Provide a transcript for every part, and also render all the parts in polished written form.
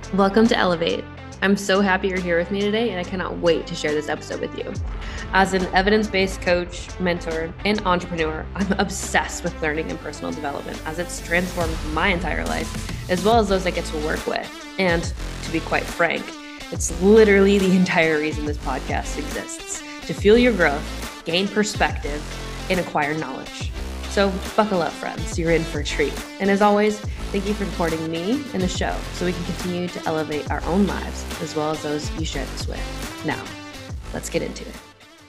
Welcome to Elevate. I'm so happy you're here with me today, and I cannot wait to share this episode with you. As an evidence-based coach, mentor, and entrepreneur, I'm obsessed with learning and personal development as it's transformed my entire life, as well as those I get to work with. And to be quite frank, it's literally the entire reason this podcast exists, to fuel your growth, gain perspective, and acquire knowledge. So buckle up, friends. You're in for a treat. And as always, thank you for supporting me and the show so we can continue to elevate our own lives as well as those you share this with. Now, let's get into it.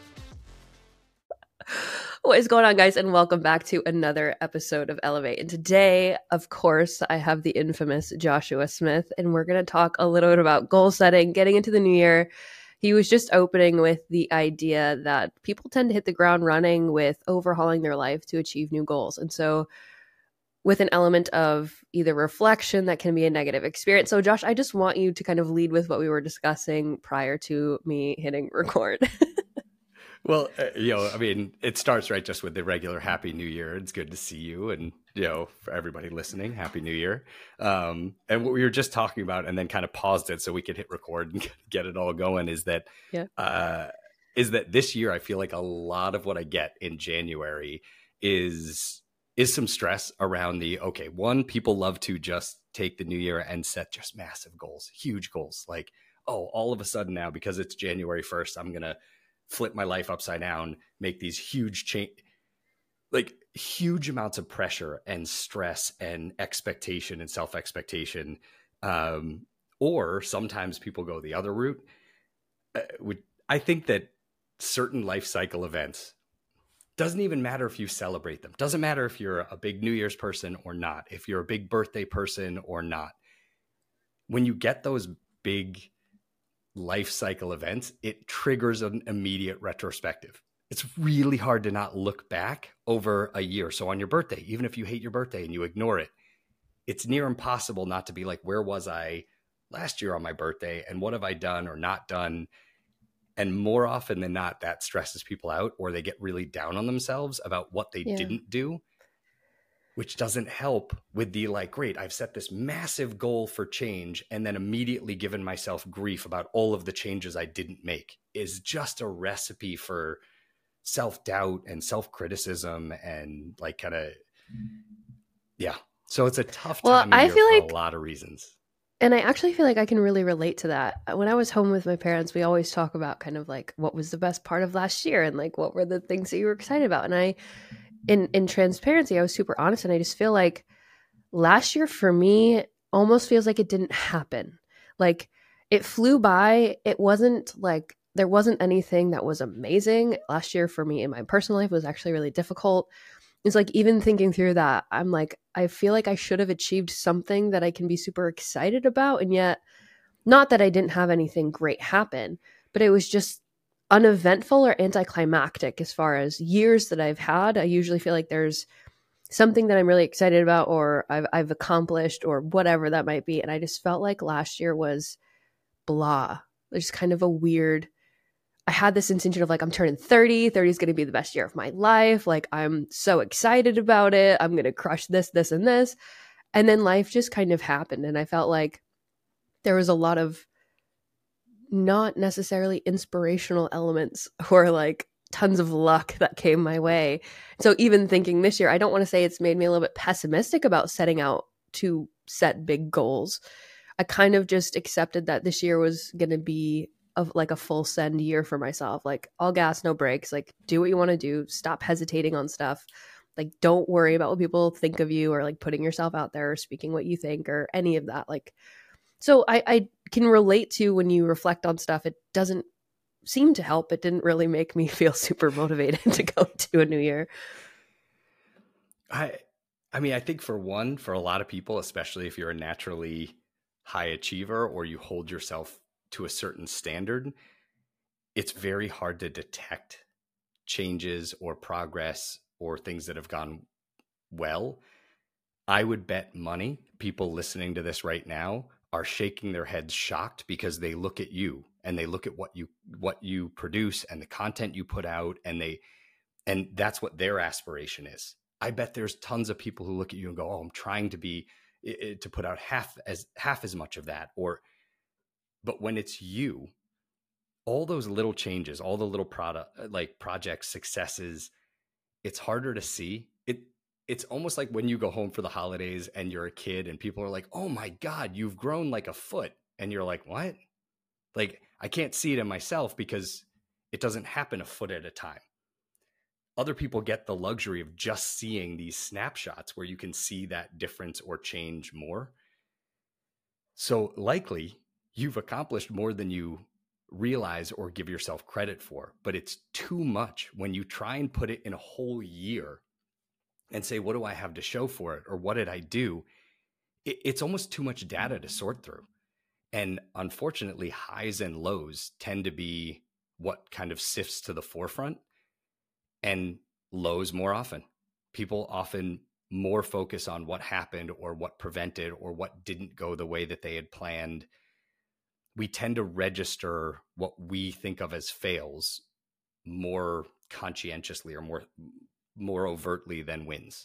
What is going on, guys? And welcome back to another episode of Elevate. And today, of course, I have the infamous Joshua Smith, and we're going to talk a little bit about goal setting, getting into the new year. He was just opening with the idea that people tend to hit the ground running with overhauling their life to achieve new goals. And so with an element of either reflection that can be a negative experience. So Josh, I just want you to kind of lead with what we were discussing prior to me hitting record. Well, it starts right just with the regular Happy New Year. It's good to see you, and for everybody listening, Happy New Year. And what we were just talking about, and then kind of paused it so we could hit record and get it all going, is that this year I feel like a lot of what I get in January is some stress around people love to just take the new year and set just massive goals, huge goals, like, all of a sudden now, because it's January 1st, I'm gonna flip my life upside down, make these huge huge amounts of pressure and stress and expectation and self-expectation. Or sometimes people go the other route. I think that certain life cycle events, doesn't even matter if you celebrate them. Doesn't matter if you're a big New Year's person or not, if you're a big birthday person or not. When you get those big life cycle events, it triggers an immediate retrospective. It's really hard to not look back over a year. So on your birthday, even if you hate your birthday and you ignore it, it's near impossible not to be like, where was I last year on my birthday? And what have I done or not done? And more often than not, that stresses people out, or they get really down on themselves about what they didn't do, which doesn't help with the great, I've set this massive goal for change and then immediately given myself grief about all of the changes I didn't make, is just a recipe for self-doubt and self-criticism and So it's a tough time of year for a lot of reasons. And I actually feel like I can really relate to that. When I was home with my parents, we always talk about kind of what was the best part of last year and what were the things that you were excited about. And in transparency, I was super honest, and I just feel like last year for me almost feels like it didn't happen. It flew by. It wasn't there wasn't anything that was amazing. Last year for me in my personal life was actually really difficult. It's even thinking through that, I'm I feel like I should have achieved something that I can be super excited about. And yet, not that I didn't have anything great happen, but it was just uneventful or anticlimactic as far as years that I've had. I usually feel like there's something that I'm really excited about, or I've accomplished, or whatever that might be. And I just felt like last year was blah. There's kind of a weird, I had this intention of I'm turning 30. 30 is going to be the best year of my life. I'm so excited about it. I'm going to crush this, this, and this. And then life just kind of happened. And I felt like there was a lot of not necessarily inspirational elements or tons of luck that came my way. So even thinking this year, I don't want to say it's made me a little bit pessimistic about setting out to set big goals. I kind of just accepted that this year was going to be a full send year for myself. All gas, no brakes, do what you want to do. Stop hesitating on stuff. Don't worry about what people think of you, or putting yourself out there or speaking what you think or any of that. So I can relate to when you reflect on stuff, it doesn't seem to help. It didn't really make me feel super motivated to go to a new year. I think for a lot of people, especially if you're a naturally high achiever or you hold yourself to a certain standard, it's very hard to detect changes or progress or things that have gone well. I would bet money people listening to this right now are shaking their heads shocked because they look at you and they look at what you produce and the content you put out, and that's what their aspiration is. I bet there's tons of people who look at you and go, "Oh, I'm trying to put out half as much of that," or But when it's you, all those little changes, all the little projects, successes, it's harder to see. It's almost like when you go home for the holidays and you're a kid and people are like, "Oh my God, you've grown like a foot." And you're like, "What?" Like, I can't see it in myself because it doesn't happen a foot at a time. Other people get the luxury of just seeing these snapshots where you can see that difference or change more. So likely you've accomplished more than you realize or give yourself credit for, but it's too much when you try and put it in a whole year and say, what do I have to show for it? Or what did I do? It's almost too much data to sort through. And unfortunately, highs and lows tend to be what kind of sifts to the forefront, and lows more often. People often more focus on what happened or what prevented or what didn't go the way that they had planned. We tend to register what we think of as fails more conscientiously or more overtly than wins.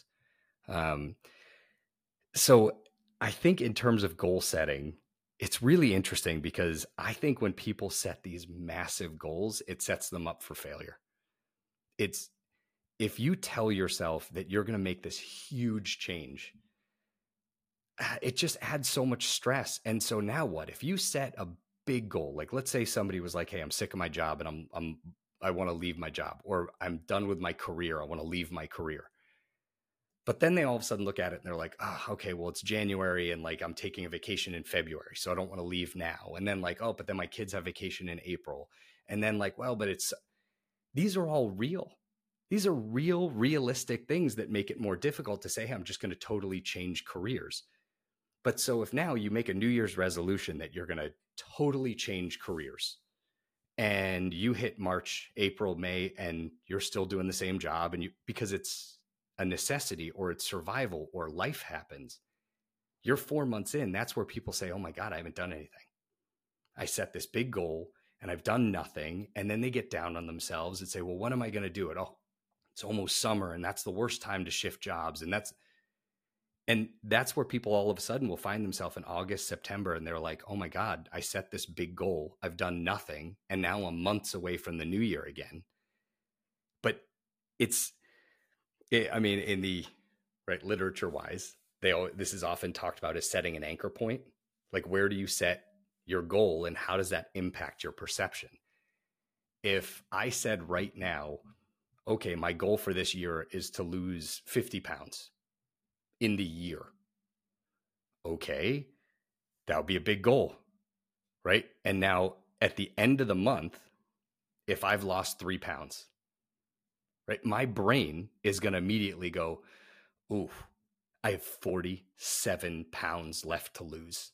So I think in terms of goal setting, it's really interesting because I think when people set these massive goals, it sets them up for failure. It's if you tell yourself that you're going to make this huge change, it just adds so much stress. And so now what? If you set a big goal, like let's say somebody was like, "Hey, I'm sick of my job and I want to leave my job," or "I'm done with my career. I want to leave my career." But then they all of a sudden look at it and they're like, "Oh, okay, well, it's January and like I'm taking a vacation in February, so I don't want to leave now." And then like, "Oh, but then my kids have vacation in April." And then like, "Well, but these are all real. These are real, realistic things that make it more difficult to say, hey, I'm just going to totally change careers." But so if now you make a New Year's resolution that you're going to totally change careers, and you hit March, April, May, and you're still doing the same job, and because it's a necessity or it's survival or life happens, you're 4 months in, that's where people say, "Oh my God, I haven't done anything. I set this big goal and I've done nothing." And then they get down on themselves and say, "Well, when am I going to do it? Oh, it's almost summer and that's the worst time to shift jobs." And that's where people all of a sudden will find themselves in August, September, and they're like, "Oh my God, I set this big goal. I've done nothing. And now I'm months away from the new year again." But I mean, in the right literature wise, this is often talked about as setting an anchor point. Like, where do you set your goal and how does that impact your perception? If I said right now, okay, my goal for this year is to lose 50 pounds in the year. Okay, that would be a big goal, right? And now at the end of the month, if I've lost 3 pounds, right, my brain is going to immediately go, "Ooh, I have 47 pounds left to lose.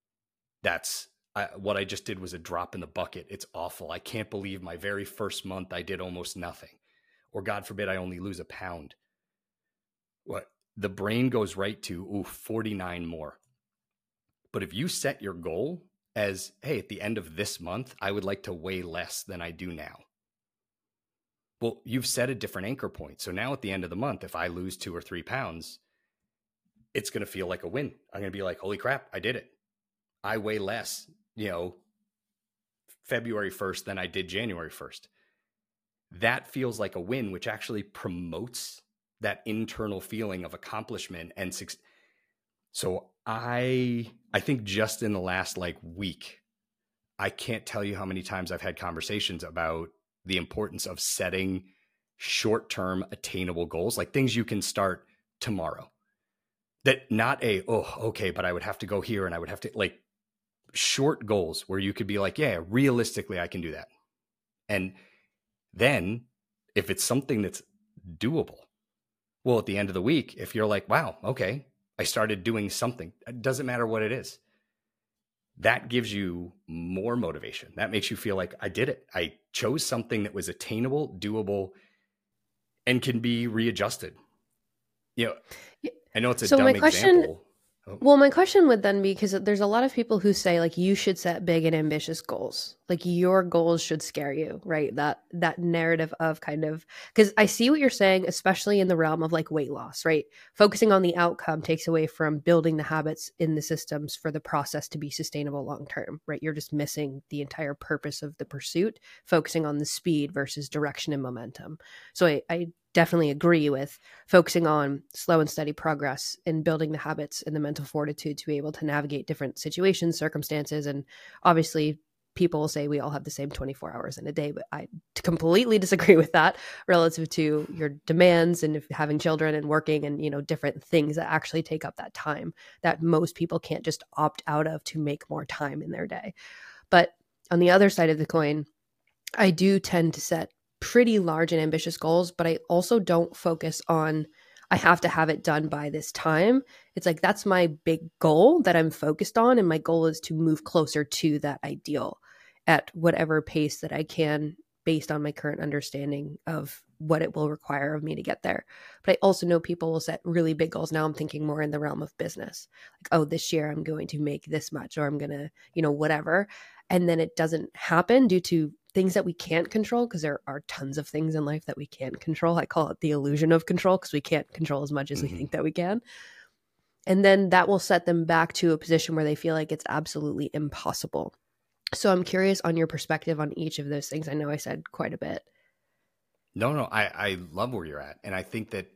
What I just did was a drop in the bucket. It's awful. I can't believe my very first month I did almost nothing." Or God forbid, I only lose a pound. What? The brain goes right to, 49 more. But if you set your goal as, hey, at the end of this month, I would like to weigh less than I do now. Well, you've set a different anchor point. So now at the end of the month, if I lose 2 or 3 pounds, it's going to feel like a win. I'm going to be like, holy crap, I did it. I weigh less, February 1st than I did January 1st. That feels like a win, which actually promotes that internal feeling of accomplishment and success. So I think just in the last week, I can't tell you how many times I've had conversations about the importance of setting short-term attainable goals, like things you can start tomorrow. That not but I would have to go here and I would have to short goals where you could be like, yeah, realistically, I can do that. And then if it's something that's doable, well, at the end of the week, if you're like, wow, okay, I started doing something, it doesn't matter what it is. That gives you more motivation. That makes you feel like I did it. I chose something that was attainable, doable, and can be readjusted. I know it's a dumb example. Oh, Well, my question would then be, because there's a lot of people who say like you should set big and ambitious goals. Like your goals should scare you, right? That narrative of kind of, because I see what you're saying, especially in the realm of like weight loss, right? Focusing on the outcome takes away from building the habits in the systems for the process to be sustainable long term, right? You're just missing the entire purpose of the pursuit, focusing on the speed versus direction and momentum. So I definitely agree with focusing on slow and steady progress in building the habits and the mental fortitude to be able to navigate different situations, circumstances. And obviously, people will say we all have the same 24 hours in a day, but I completely disagree with that relative to your demands and if having children and working and, different things that actually take up that time that most people can't just opt out of to make more time in their day. But on the other side of the coin, I do tend to set pretty large and ambitious goals, but I also don't focus on I have to have it done by this time. It's like that's my big goal that I'm focused on, and my goal is to move closer to that ideal at whatever pace that I can based on my current understanding of what it will require of me to get there. But I also know people will set really big goals. Now I'm thinking more in the realm of business. Like, oh, this year I'm going to make this much, or I'm going to, whatever. And then it doesn't happen due to things that we can't control, because there are tons of things in life that we can't control. I call it the illusion of control, because we can't control as much as we think that we can. And then that will set them back to a position where they feel like it's absolutely impossible. So I'm curious on your perspective on each of those things. I know I said quite a bit. No, I love where you're at. And I think that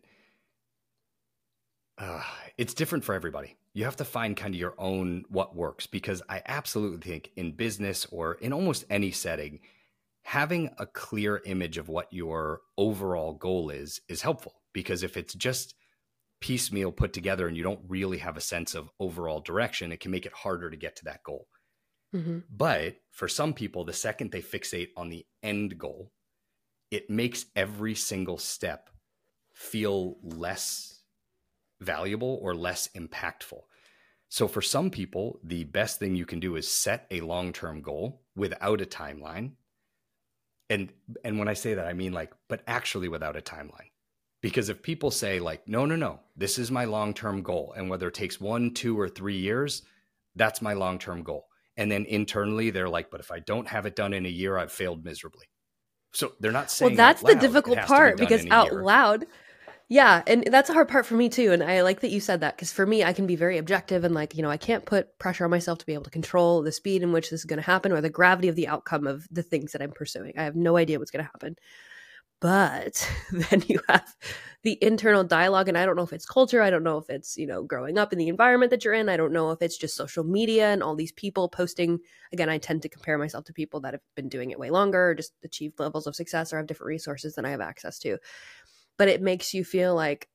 it's different for everybody. You have to find kind of your own what works, because I absolutely think in business or in almost any setting, having a clear image of what your overall goal is helpful. Because if it's just piecemeal put together and you don't really have a sense of overall direction, it can make it harder to get to that goal. Mm-hmm. But for some people, the second they fixate on the end goal, it makes every single step feel less valuable or less impactful. So for some people, the best thing you can do is set a long-term goal without a timeline. And when I say that, I mean but actually without a timeline. Because if people say no, this is my long-term goal, and whether it takes 1, 2, or 3 years, that's my long-term goal. And then internally they're like, but if I don't have it done in a year, I've failed miserably. So they're not saying that's out loud, the difficult part, because out loud, yeah, and that's a hard part for me too. And I like that you said that, because for me, I can be very objective and I can't put pressure on myself to be able to control the speed in which this is going to happen or the gravity of the outcome of the things that I'm pursuing. I have no idea what's going to happen. But then you have the internal dialogue, and I don't know if it's culture. I don't know if it's, growing up in the environment that you're in. I don't know if it's just social media and all these people posting. Again, I tend to compare myself to people that have been doing it way longer, or just achieved levels of success, or have different resources than I have access to. But it makes you feel like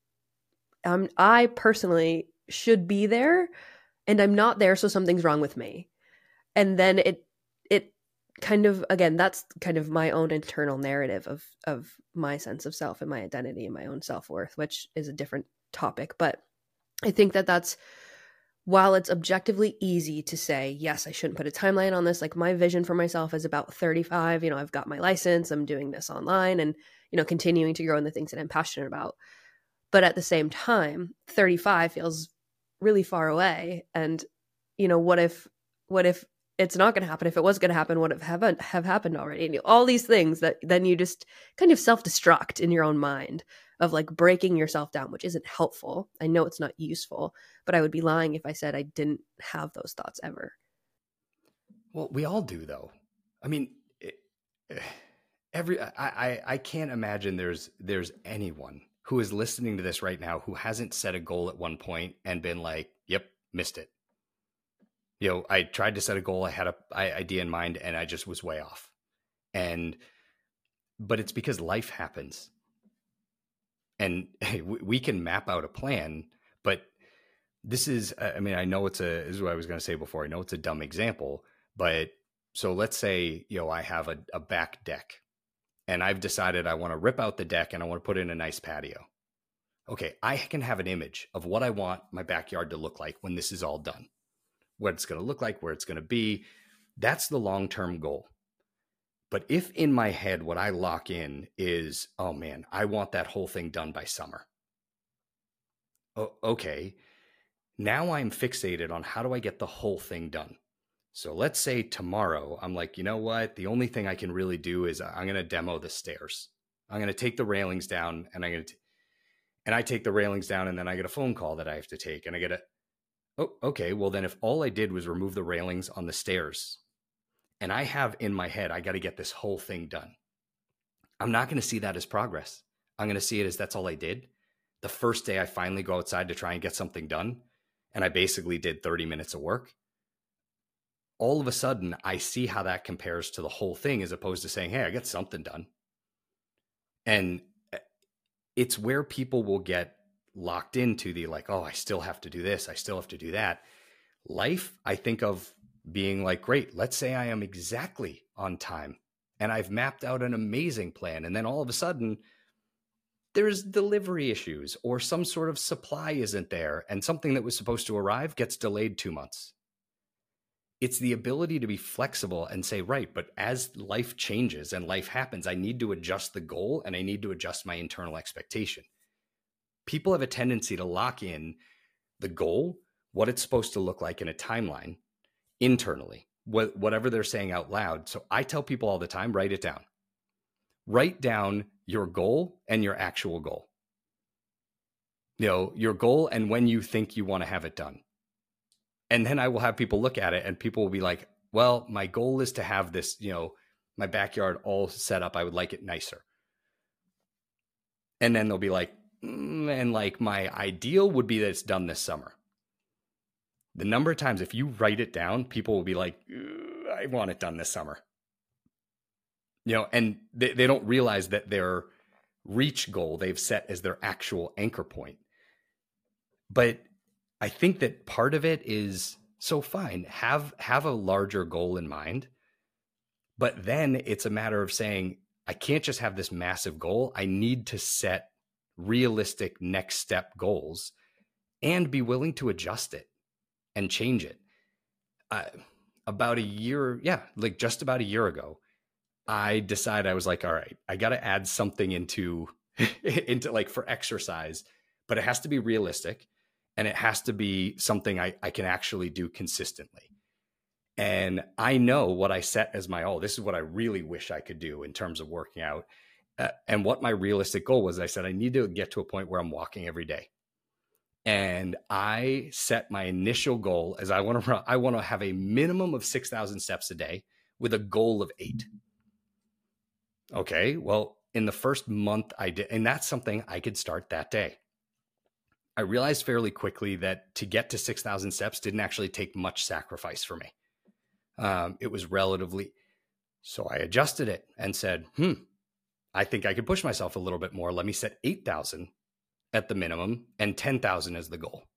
I personally should be there, and I'm not there, so something's wrong with me. And then it kind of, again, that's kind of my own internal narrative of my sense of self and my identity and my own self-worth, which is a different topic. But I think that's, while it's objectively easy to say, yes, I shouldn't put a timeline on this. Like my vision for myself is about 35, I've got my license, I'm doing this online and, continuing to grow in the things that I'm passionate about. But at the same time, 35 feels really far away. And, what if it's not going to happen? If it was going to happen, would it have happened already? And all these things that then you just kind of self-destruct in your own mind of breaking yourself down, which isn't helpful. I know it's not useful, but I would be lying if I said I didn't have those thoughts ever. Well, we all do, though. I mean, I can't imagine there's anyone who is listening to this right now who hasn't set a goal at one point and been like, yep, missed it. I tried to set a goal. I had an idea in mind and I just was way off. But it's because life happens. And we can map out a plan, but this is, I know this is what I was going to say before. I know it's a dumb example, but so let's say, I have a back deck and I've decided I want to rip out the deck and I want to put in a nice patio. Okay. I can have an image of what I want my backyard to look like when this is all done. What it's going to look like, where it's going to be. That's the long-term goal. But if in my head, what I lock in is, oh man, I want that whole thing done by summer. Oh, okay. Now I'm fixated on how do I get the whole thing done. So let's say tomorrow, I'm like, you know what? The only thing I can really do is I'm going to demo the stairs. I'm going to take the railings down, and I take the railings down, and then I get a phone call that I have to take, and I get oh, okay. Well, then if all I did was remove the railings on the stairs, and I have in my head, I got to get this whole thing done, I'm not going to see that as progress. I'm going to see it as that's all I did. The first day I finally go outside to try and get something done, and I basically did 30 minutes of work. All of a sudden, I see how that compares to the whole thing, as opposed to saying, hey, I got something done. And it's where people will get locked into the like, oh, I still have to do this. I still have to do that. Life, I think of being like, great, let's say I am exactly on time and I've mapped out an amazing plan. And then all of a sudden there's delivery issues or some sort of supply isn't there, and something that was supposed to arrive gets delayed 2 months. It's the ability to be flexible and say, right, but as life changes and life happens, I need to adjust the goal and I need to adjust my internal expectation. People have a tendency to lock in the goal, what it's supposed to look like in a timeline internally, whatever they're saying out loud. So I tell people all the time, write it down. Write down your goal and your actual goal. You know, your goal and when you think you want to have it done. And then I will have people look at it and people will be like, well, my goal is to have this, you know, my backyard all set up. I would like it nicer. And then they'll be like, and like my ideal would be that it's done this summer. The number of times if you write it down, people will be like, I want it done this summer. You know, and they don't realize that their reach goal they've set as their actual anchor point. But I think that part of it is, so fine, have a larger goal in mind, but then it's a matter of saying, I can't just have this massive goal. I need to set realistic next step goals and be willing to adjust it and change it. About a year, just about a year ago, I decided, I was like, all right, I got to add something into like for exercise, but it has to be realistic. And it has to be something I can actually do consistently. And I know what I set as my, this is what I really wish I could do in terms of working out. And what my realistic goal was, I said, I need to get to a point where I'm walking every day. And I set my initial goal as I want to have a minimum of 6,000 steps a day with a goal of 8. Okay, well, in the first month I did, and that's something I could start that day. I realized fairly quickly that to get to 6,000 steps didn't actually take much sacrifice for me. It was relatively, so I adjusted it and said, I think I could push myself a little bit more. Let me set 8,000 at the minimum and 10,000 as the goal.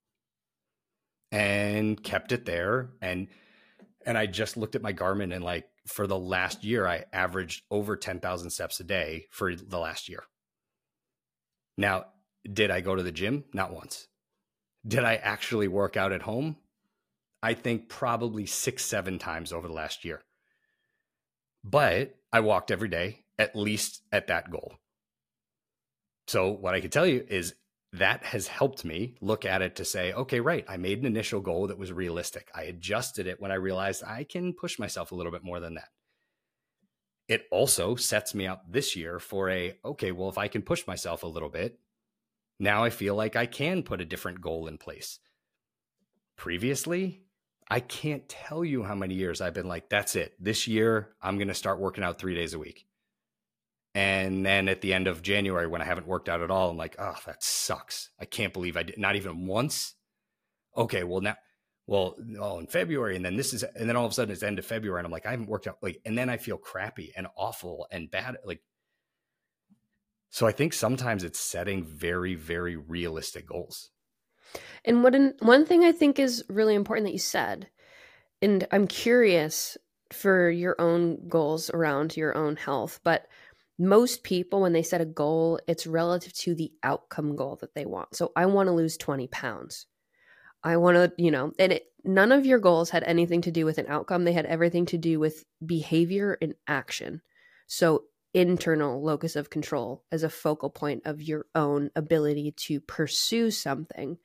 And kept it there. And I just looked at my Garmin, and like for the last year, I averaged over 10,000 steps a day for the last year. Now, did I go to the gym? Not once. Did I actually work out at home? I think probably 6-7 times over the last year. But I walked every day, at least at that goal. So what I can tell you is that has helped me look at it to say, okay, right, I made an initial goal that was realistic. I adjusted it when I realized I can push myself a little bit more than that. It also sets me up this year for okay, well, if I can push myself a little bit, now I feel like I can put a different goal in place. Previously, I can't tell you how many years I've been like, that's it. This year, I'm going to start working out 3 days a week. And then at the end of January, when I haven't worked out at all, I'm like, oh, that sucks. I can't believe I did not even once. Okay, well in February, and then all of a sudden it's the end of February, and I'm like, I haven't worked out. And then I feel crappy and awful and bad. So I think sometimes it's setting very, very realistic goals. And one thing I think is really important that you said, and I'm curious for your own goals around your own health, but most people, when they set a goal, it's relative to the outcome goal that they want. So I want to lose 20 pounds. I want to, and none of your goals had anything to do with an outcome. They had everything to do with behavior and action. So internal locus of control as a focal point of your own ability to pursue something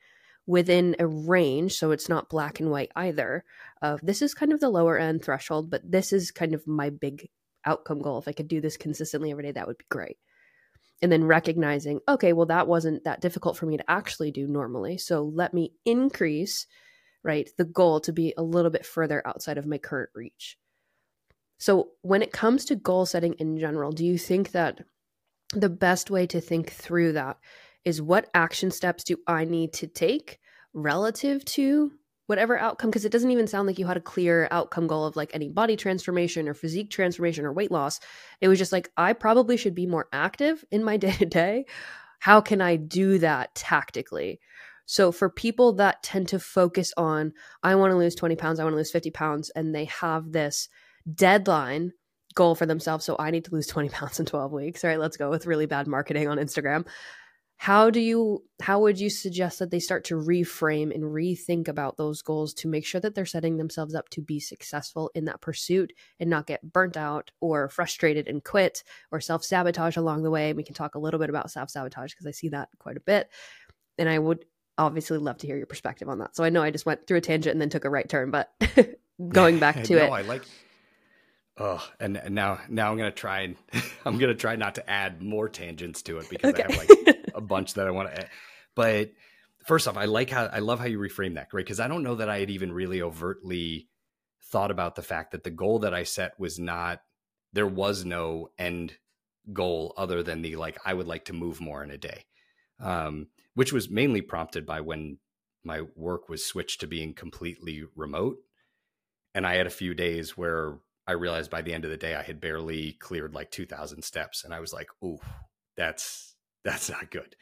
within a range, so it's not black and white either, of this is kind of the lower end threshold, but this is kind of my big outcome goal. If I could do this consistently every day, that would be great. And then recognizing, okay, well, that wasn't that difficult for me to actually do normally. So let me increase, right, the goal to be a little bit further outside of my current reach. So when it comes to goal setting in general, do you think that the best way to think through that is what action steps do I need to take relative to whatever outcome? Because it doesn't even sound like you had a clear outcome goal of like any body transformation or physique transformation or weight loss. It was just like, I probably should be more active in my day to day. How can I do that tactically? So for people that tend to focus on, I want to lose 20 pounds, I want to lose 50 pounds, and they have this deadline goal for themselves. So I need to lose 20 pounds in 12 weeks. All right, let's go with really bad marketing on Instagram. How would you suggest that they start to reframe and rethink about those goals to make sure that they're setting themselves up to be successful in that pursuit and not get burnt out or frustrated and quit or self-sabotage along the way? We can talk a little bit about self-sabotage because I see that quite a bit. And I would obviously love to hear your perspective on that. So I know I just went through a tangent and then took a right turn, but going back to it. I like. Oh, and now I'm gonna try not to add more tangents to it because I have like a bunch that I want to add. But first off, I love how you reframe that, right? Because I don't know that I had even really overtly thought about the fact that the goal that I set was not, there was no end goal other than the like, I would like to move more in a day, which was mainly prompted by when my work was switched to being completely remote, and I had a few days where I realized by the end of the day, I had barely cleared like 2,000 steps. And I was like, oh, that's not good.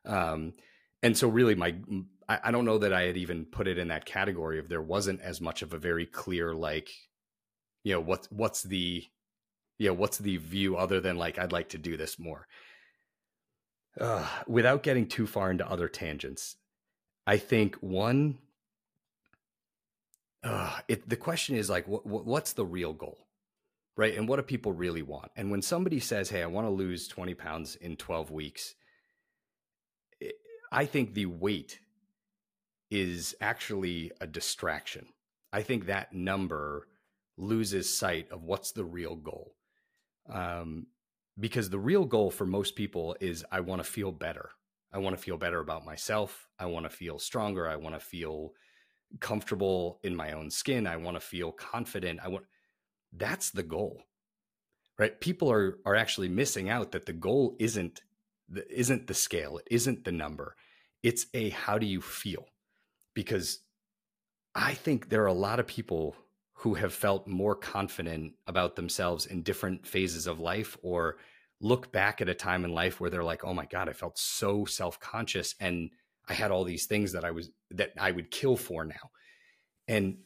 And so really I don't know that I had even put it in that category of there wasn't as much of a very clear, like, what's the view other than like, I'd like to do this more. Without getting too far into other tangents, I think one, the question is like, what's the real goal, right? And what do people really want? And when somebody says, hey, I want to lose 20 pounds in 12 weeks, I think the weight is actually a distraction. I think that number loses sight of what's the real goal. Because the real goal for most people is, I want to feel better. I want to feel better about myself. I want to feel stronger. I want to feel comfortable in my own skin. I want to feel confident. That's the goal, right? People are actually missing out that the goal isn't the scale. It isn't the number. It's how do you feel? Because I think there are a lot of people who have felt more confident about themselves in different phases of life, or look back at a time in life where they're like, oh my God, I felt so self-conscious and I had all these things that I would kill for now. And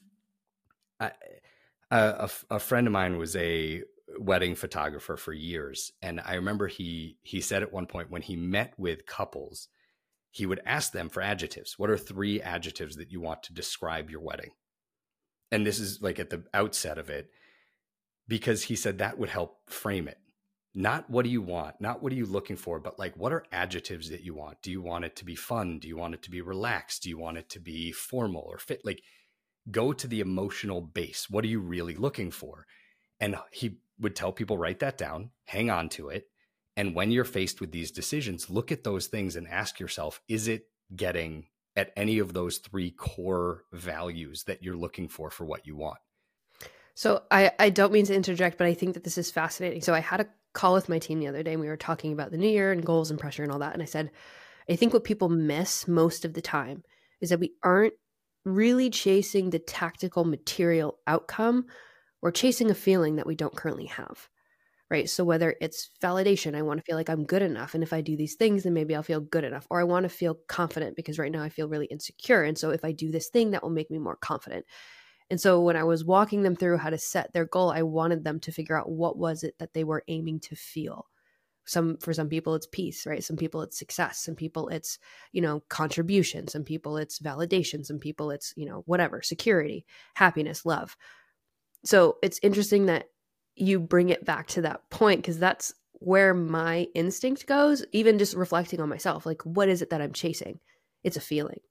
a friend of mine was a wedding photographer for years. And I remember he said at one point when he met with couples, he would ask them for adjectives. What are 3 adjectives that you want to describe your wedding? And this is like at the outset of it, because he said that would help frame it. Not what do you want, not what are you looking for, but like, what are adjectives that you want? Do you want it to be fun? Do you want it to be relaxed? Do you want it to be formal or fit? Like, go to the emotional base. What are you really looking for? And he would tell people, write that down, hang on to it. And when you're faced with these decisions, look at those things and ask yourself, is it getting at any of those 3 core values that you're looking for what you want? So I don't mean to interject, but I think that this is fascinating. So I had a call with my team the other day and we were talking about the new year and goals and pressure and all that. And I said, I think what people miss most of the time is that we aren't really chasing the tactical material outcome. We're chasing a feeling that we don't currently have, right? So whether it's validation, I want to feel like I'm good enough. And if I do these things, then maybe I'll feel good enough. Or I want to feel confident because right now I feel really insecure. And so if I do this thing, that will make me more confident. And so when I was walking them through how to set their goal, I wanted them to figure out what was it that they were aiming to feel. For some people, it's peace, right? Some people it's success. Some people it's, contribution. Some people it's validation. Some people it's, whatever, security, happiness, love. So it's interesting that you bring it back to that point, because that's where my instinct goes, even just reflecting on myself. Like, what is it that I'm chasing? It's a feeling.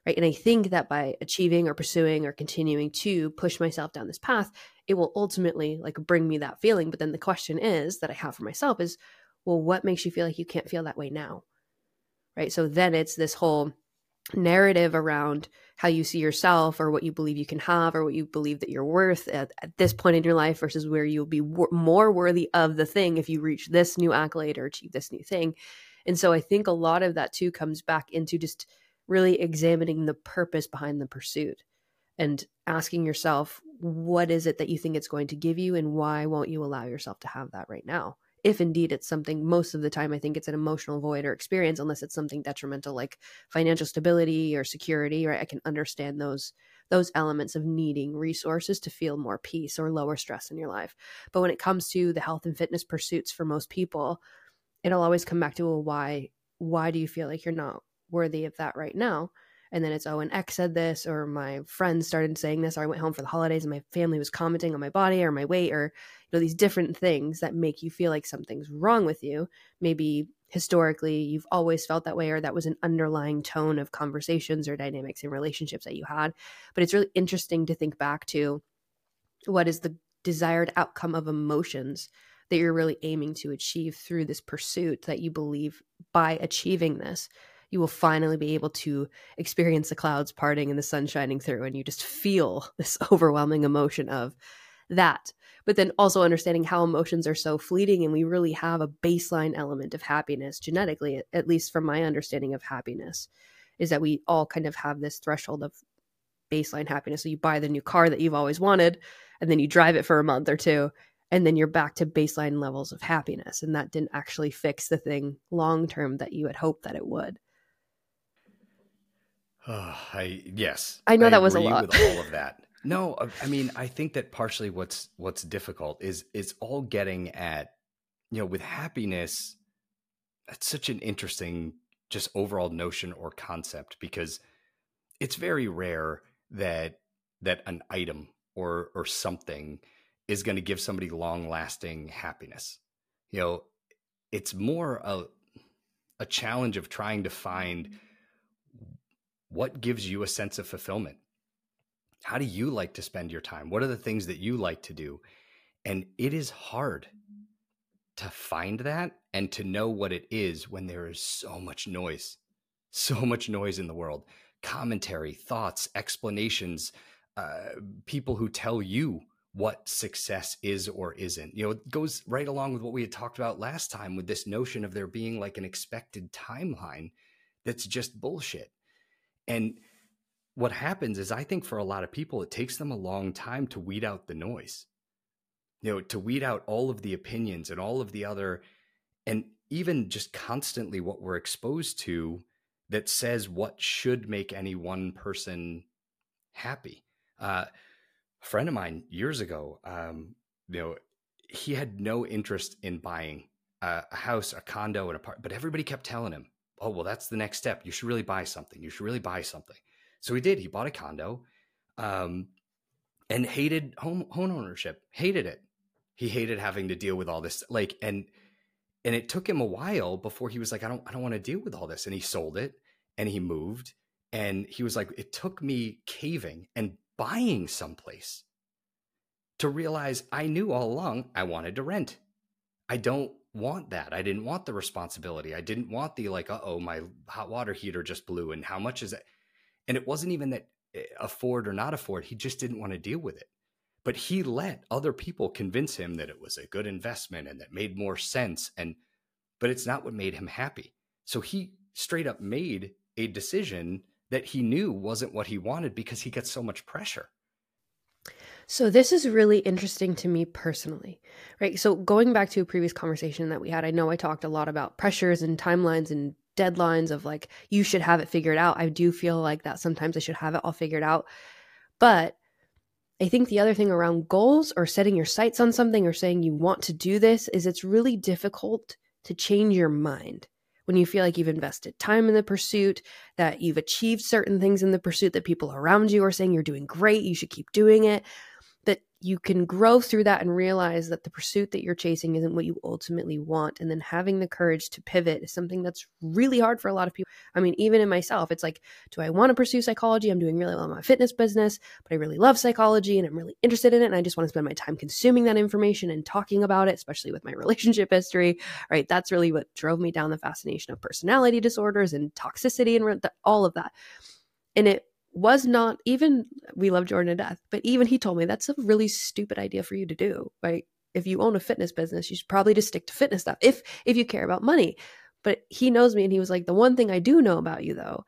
right? And I think that by achieving or pursuing or continuing to push myself down this path, it will ultimately like bring me that feeling. But then the question is that I have for myself is, well, what makes you feel like you can't feel that way now? Right? So then it's this whole narrative around how you see yourself or what you believe you can have or what you believe that you're worth at this point in your life versus where you'll be more worthy of the thing if you reach this new accolade or achieve this new thing. And so I think a lot of that too comes back into just really examining the purpose behind the pursuit and asking yourself, what is it that you think it's going to give you and why won't you allow yourself to have that right now? If indeed it's something, most of the time, I think it's an emotional void or experience, unless it's something detrimental like financial stability or security, right? I can understand those elements of needing resources to feel more peace or lower stress in your life. But when it comes to the health and fitness pursuits for most people, it'll always come back to, well, why do you feel like you're not worthy of that right now? And then it's, oh, an ex said this, or my friends started saying this, or I went home for the holidays and my family was commenting on my body or my weight, or these different things that make you feel like something's wrong with you. Maybe historically you've always felt that way, or that was an underlying tone of conversations or dynamics in relationships that you had. But it's really interesting to think back to what is the desired outcome of emotions that you're really aiming to achieve through this pursuit, that you believe by achieving this, you will finally be able to experience the clouds parting and the sun shining through, and you just feel this overwhelming emotion of that. But then also understanding how emotions are so fleeting, and we really have a baseline element of happiness genetically, at least from my understanding of happiness, is that we all kind of have this threshold of baseline happiness. So you buy the new car that you've always wanted, and then you drive it for a month or two, and then you're back to baseline levels of happiness. And that didn't actually fix the thing long term that you had hoped that it would. Yes, I know I that was a agree lot. with all of that. No, I mean, I think that partially what's difficult is all getting at, with happiness. That's such an interesting, just overall notion or concept, because it's very rare that an item or something is going to give somebody long lasting happiness. It's more a challenge of trying to find what gives you a sense of fulfillment. How do you like to spend your time? What are the things that you like to do? And it is hard to find that and to know what it is when there is so much noise in the world. Commentary, thoughts, explanations, people who tell you what success is or isn't. It goes right along with what we had talked about last time with this notion of there being like an expected timeline that's just bullshit. And what happens is, I think for a lot of people, it takes them a long time to weed out the noise, to weed out all of the opinions and all of the other, and even just constantly what we're exposed to that says what should make any one person happy. A friend of mine years ago, he had no interest in buying a house, a condo, an apartment, but everybody kept telling him, oh, well, that's the next step. You should really buy something. You should really buy something. So he did. He bought a condo, and hated home ownership. Hated it. He hated having to deal with all this. And it took him a while before he was like, I don't want to deal with all this. And he sold it and he moved. And he was like, it took me caving and buying someplace to realize I knew all along I wanted to rent. I don't want that. I didn't want the responsibility. I didn't want the my hot water heater just blew and how much is it? And it wasn't even that afford or not afford. He just didn't want to deal with it. But he let other people convince him that it was a good investment and that made more sense. But it's not what made him happy. So he straight up made a decision that he knew wasn't what he wanted because he got so much pressure. So this is really interesting to me personally, right? So going back to a previous conversation that we had, I know I talked a lot about pressures and timelines and deadlines of like, you should have it figured out. I do feel like that sometimes I should have it all figured out. But I think the other thing around goals or setting your sights on something or saying you want to do this is it's really difficult to change your mind when you feel like you've invested time in the pursuit, that you've achieved certain things in the pursuit, that people around you are saying you're doing great, you should keep doing it. That you can grow through that and realize that the pursuit that you're chasing isn't what you ultimately want. And then having the courage to pivot is something that's really hard for a lot of people. I mean, even in myself, it's like, do I want to pursue psychology? I'm doing really well in my fitness business, but I really love psychology and I'm really interested in it. And I just want to spend my time consuming that information and talking about it, especially with my relationship history, right? That's really what drove me down the fascination of personality disorders and toxicity and all of that. And it was not even, we love Jordan to death, but even he told me that's a really stupid idea for you to do. Like, if you own a fitness business, you should probably just stick to fitness stuff if you care about money. But he knows me and he was like, the one thing I do know about you though,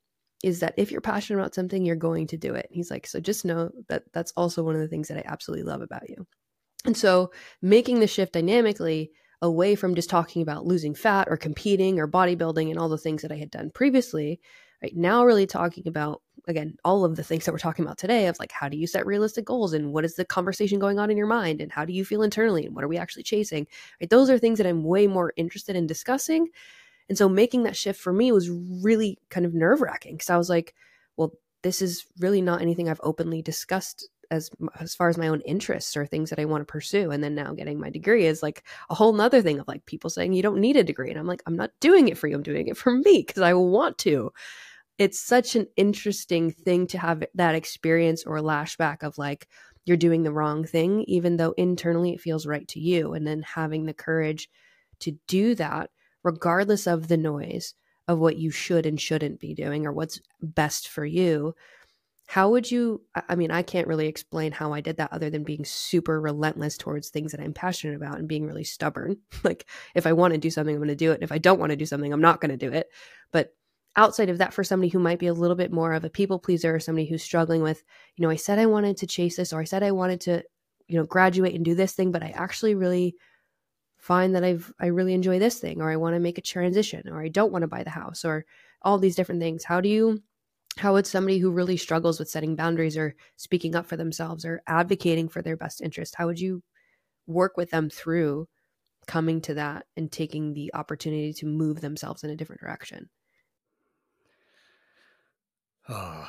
is that if you're passionate about something, you're going to do it. And he's like, so just know that that's also one of the things that I absolutely love about you. And so making the shift dynamically away from just talking about losing fat or competing or bodybuilding and all the things that I had done previously, right now really talking about, again, all of the things that we're talking about today of like, how do you set realistic goals and what is the conversation going on in your mind and how do you feel internally and what are we actually chasing, right? Those are things that I'm way more interested in discussing. And so making that shift for me was really kind of nerve-wracking because I was like, well, this is really not anything I've openly discussed as far as my own interests or things that I want to pursue. And then now getting my degree is like a whole nother thing of like people saying you don't need a degree. And I'm like, I'm not doing it for you. I'm doing it for me because I want to. It's such an interesting thing to have that experience or lashback of like, you're doing the wrong thing, even though internally it feels right to you. And then having the courage to do that, regardless of the noise of what you should and shouldn't be doing or what's best for you. How would you, I mean, I can't really explain how I did that other than being super relentless towards things that I'm passionate about and being really stubborn. Like if I want to do something, I'm going to do it. And if I don't want to do something, I'm not going to do it. But outside of that, for somebody who might be a little bit more of a people pleaser or somebody who's struggling with, you know, I said I wanted to chase this, or I said I wanted to, you know, graduate and do this thing, but I actually really find that I really enjoy this thing, or I want to make a transition, or I don't want to buy the house, or all these different things. How would somebody who really struggles with setting boundaries or speaking up for themselves or advocating for their best interest, how would you work with them through coming to that and taking the opportunity to move themselves in a different direction? Oh,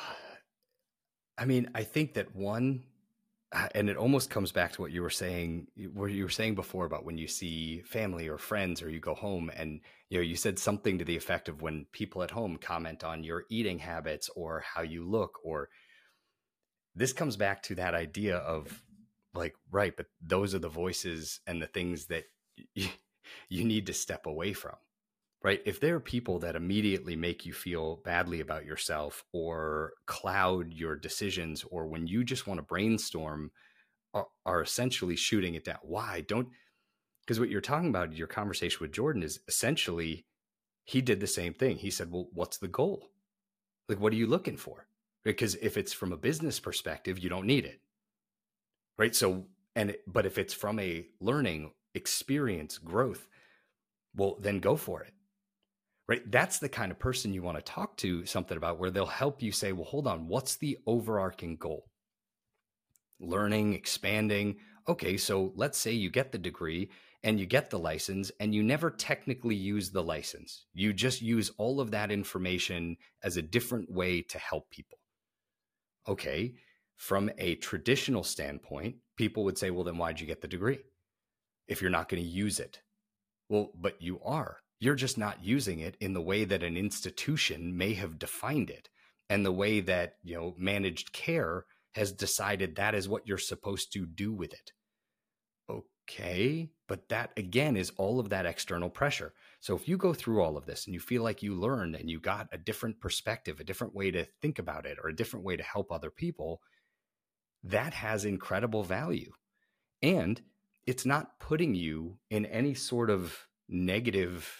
I mean, I think that one, and it almost comes back to what you were saying before about when you see family or friends or you go home and, you know, you said something to the effect of when people at home comment on your eating habits or how you look, or this comes back to that idea of like, right, but those are the voices and the things that you need to step away from. Right? If there are people that immediately make you feel badly about yourself or cloud your decisions, or when you just want to brainstorm, are essentially shooting it down. Why don't, because what you're talking about, your conversation with Jordan is essentially, he did the same thing. He said, well, what's the goal? Like, what are you looking for? Because if it's from a business perspective, you don't need it. Right. So, but if it's from a learning experience, growth, well, then go for it. Right? That's the kind of person you want to talk to something about, where they'll help you say, well, hold on, what's the overarching goal? Learning, expanding. Okay, so let's say you get the degree and you get the license and you never technically use the license. You just use all of that information as a different way to help people. Okay, from a traditional standpoint, people would say, well, then why'd you get the degree if you're not going to use it? Well, but you are. You're just not using it in the way that an institution may have defined it, and the way that, you know, managed care has decided that is what you're supposed to do with it. Okay, but that again is all of that external pressure. So if you go through all of this and you feel like you learned and you got a different perspective, a different way to think about it, or a different way to help other people, that has incredible value. And it's not putting you in any sort of negative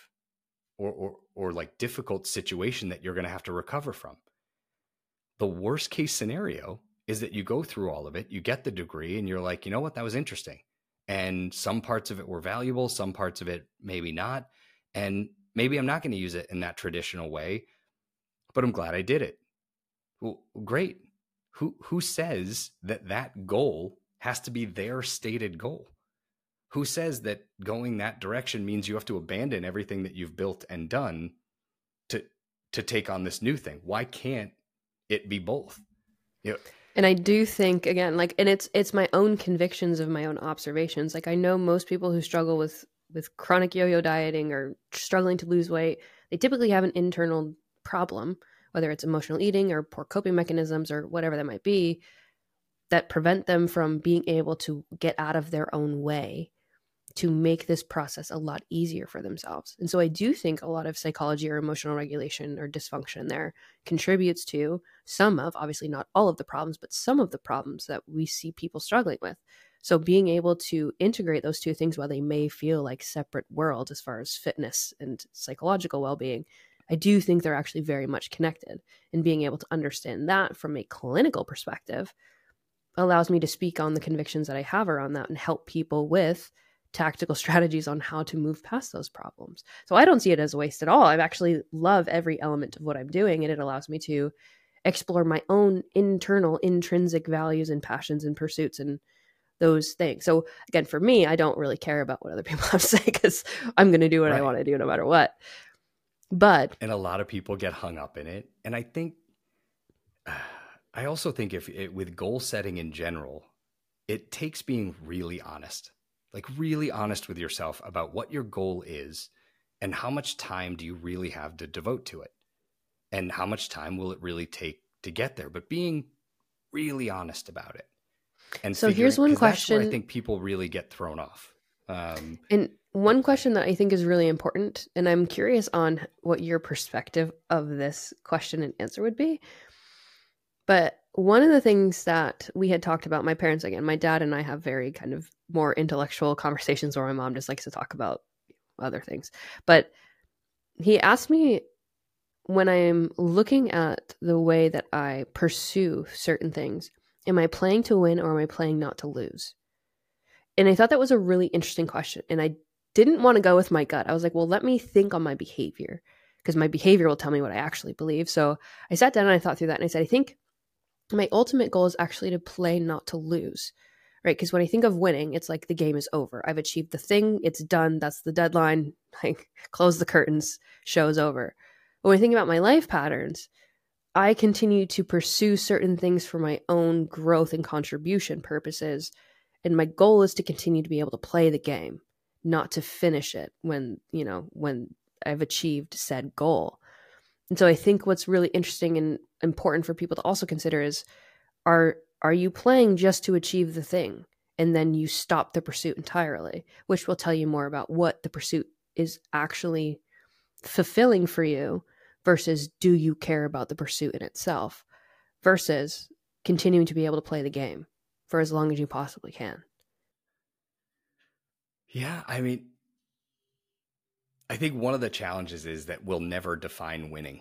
or like difficult situation that you're going to have to recover from. The worst case scenario is that you go through all of it, you get the degree, and you're like, you know what, that was interesting. And some parts of it were valuable, some parts of it maybe not. And maybe I'm not going to use it in that traditional way, but I'm glad I did it. Well, great. Who says that that goal has to be their stated goal? Who says that going that direction means you have to abandon everything that you've built and done to take on this new thing? Why can't it be both? You know, And I do think, again, like, and it's my own convictions of my own observations. Like, I know most people who struggle with chronic yo-yo dieting or struggling to lose weight, they typically have an internal problem, whether it's emotional eating or poor coping mechanisms or whatever that might be, that prevent them from being able to get out of their own way to make this process a lot easier for themselves. And so I do think a lot of psychology or emotional regulation or dysfunction there contributes to some of, obviously not all of the problems, but some of the problems that we see people struggling with. So being able to integrate those two things while they may feel like separate worlds as far as fitness and psychological well-being, I do think they're actually very much connected. And being able to understand that from a clinical perspective allows me to speak on the convictions that I have around that and help people with tactical strategies on how to move past those problems. So I don't see it as a waste at all. I actually love every element of what I'm doing, and it allows me to explore my own internal intrinsic values and passions and pursuits and those things. So again, for me, I don't really care about what other people have to say because I'm going to do what I want to do no matter what. But and a lot of people get hung up in it. And I think, I also think with goal setting in general, it takes being really honest, like really honest with yourself about what your goal is and how much time do you really have to devote to it and how much time will it really take to get there, but being really honest about it. And so here's one question. That's where I think people really get thrown off. And one question that I think is really important, and I'm curious on what your perspective of this question and answer would be. But one of the things that we had talked about, my parents, again, my dad and I have very kind of more intellectual conversations where my mom just likes to talk about other things. But he asked me, when I'm looking at the way that I pursue certain things, am I playing to win or am I playing not to lose? And I thought that was a really interesting question. And I didn't want to go with my gut. I was like, well, let me think on my behavior, because my behavior will tell me what I actually believe. So I sat down and I thought through that, and I said, I think my ultimate goal is actually to play, not to lose, right? Because when I think of winning, it's like the game is over. I've achieved the thing. It's done. That's the deadline. Like, close the curtains, show's over. But when I think about my life patterns, I continue to pursue certain things for my own growth and contribution purposes. And my goal is to continue to be able to play the game, not to finish it when I've achieved said goal. And so I think what's really interesting and important for people to also consider is, are you playing just to achieve the thing and then you stop the pursuit entirely, which will tell you more about what the pursuit is actually fulfilling for you, versus do you care about the pursuit in itself, versus continuing to be able to play the game for as long as you possibly can. Yeah, I mean, I think one of the challenges is that we'll never define winning.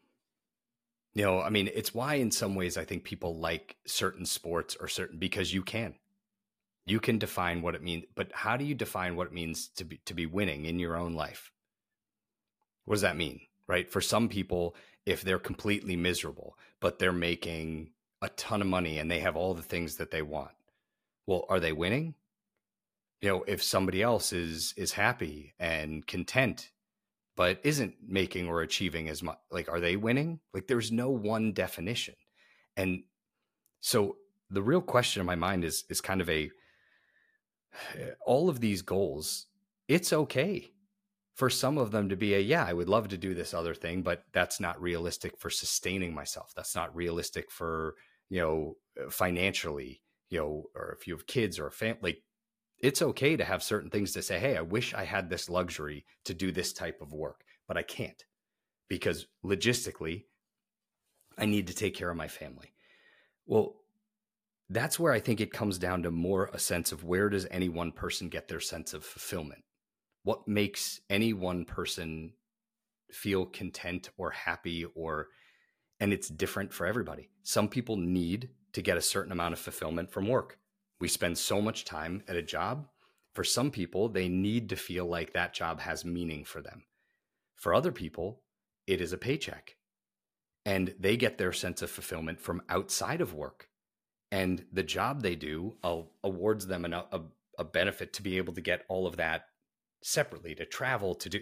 I mean, it's why in some ways I think people like certain sports or because you can define what it means, but how do you define what it means to be winning in your own life? What does that mean, right? For some people, if they're completely miserable, but they're making a ton of money and they have all the things that they want, well, are they winning? If somebody else is happy and content but isn't making or achieving as much, like, are they winning? Like, there's no one definition. And so the real question in my mind is kind of all of these goals, it's okay for some of them to be I would love to do this other thing, but that's not realistic for sustaining myself. That's not realistic for, financially, or if you have kids or a family, like, it's okay to have certain things to say, hey, I wish I had this luxury to do this type of work, but I can't because logistically I need to take care of my family. Well, that's where I think it comes down to more a sense of, where does any one person get their sense of fulfillment? What makes any one person feel content or happy, and it's different for everybody. Some people need to get a certain amount of fulfillment from work. We spend so much time at a job. For some people, they need to feel like that job has meaning for them. For other people, it is a paycheck, and they get their sense of fulfillment from outside of work. And the job they do awards them a benefit to be able to get all of that separately, to travel, to do.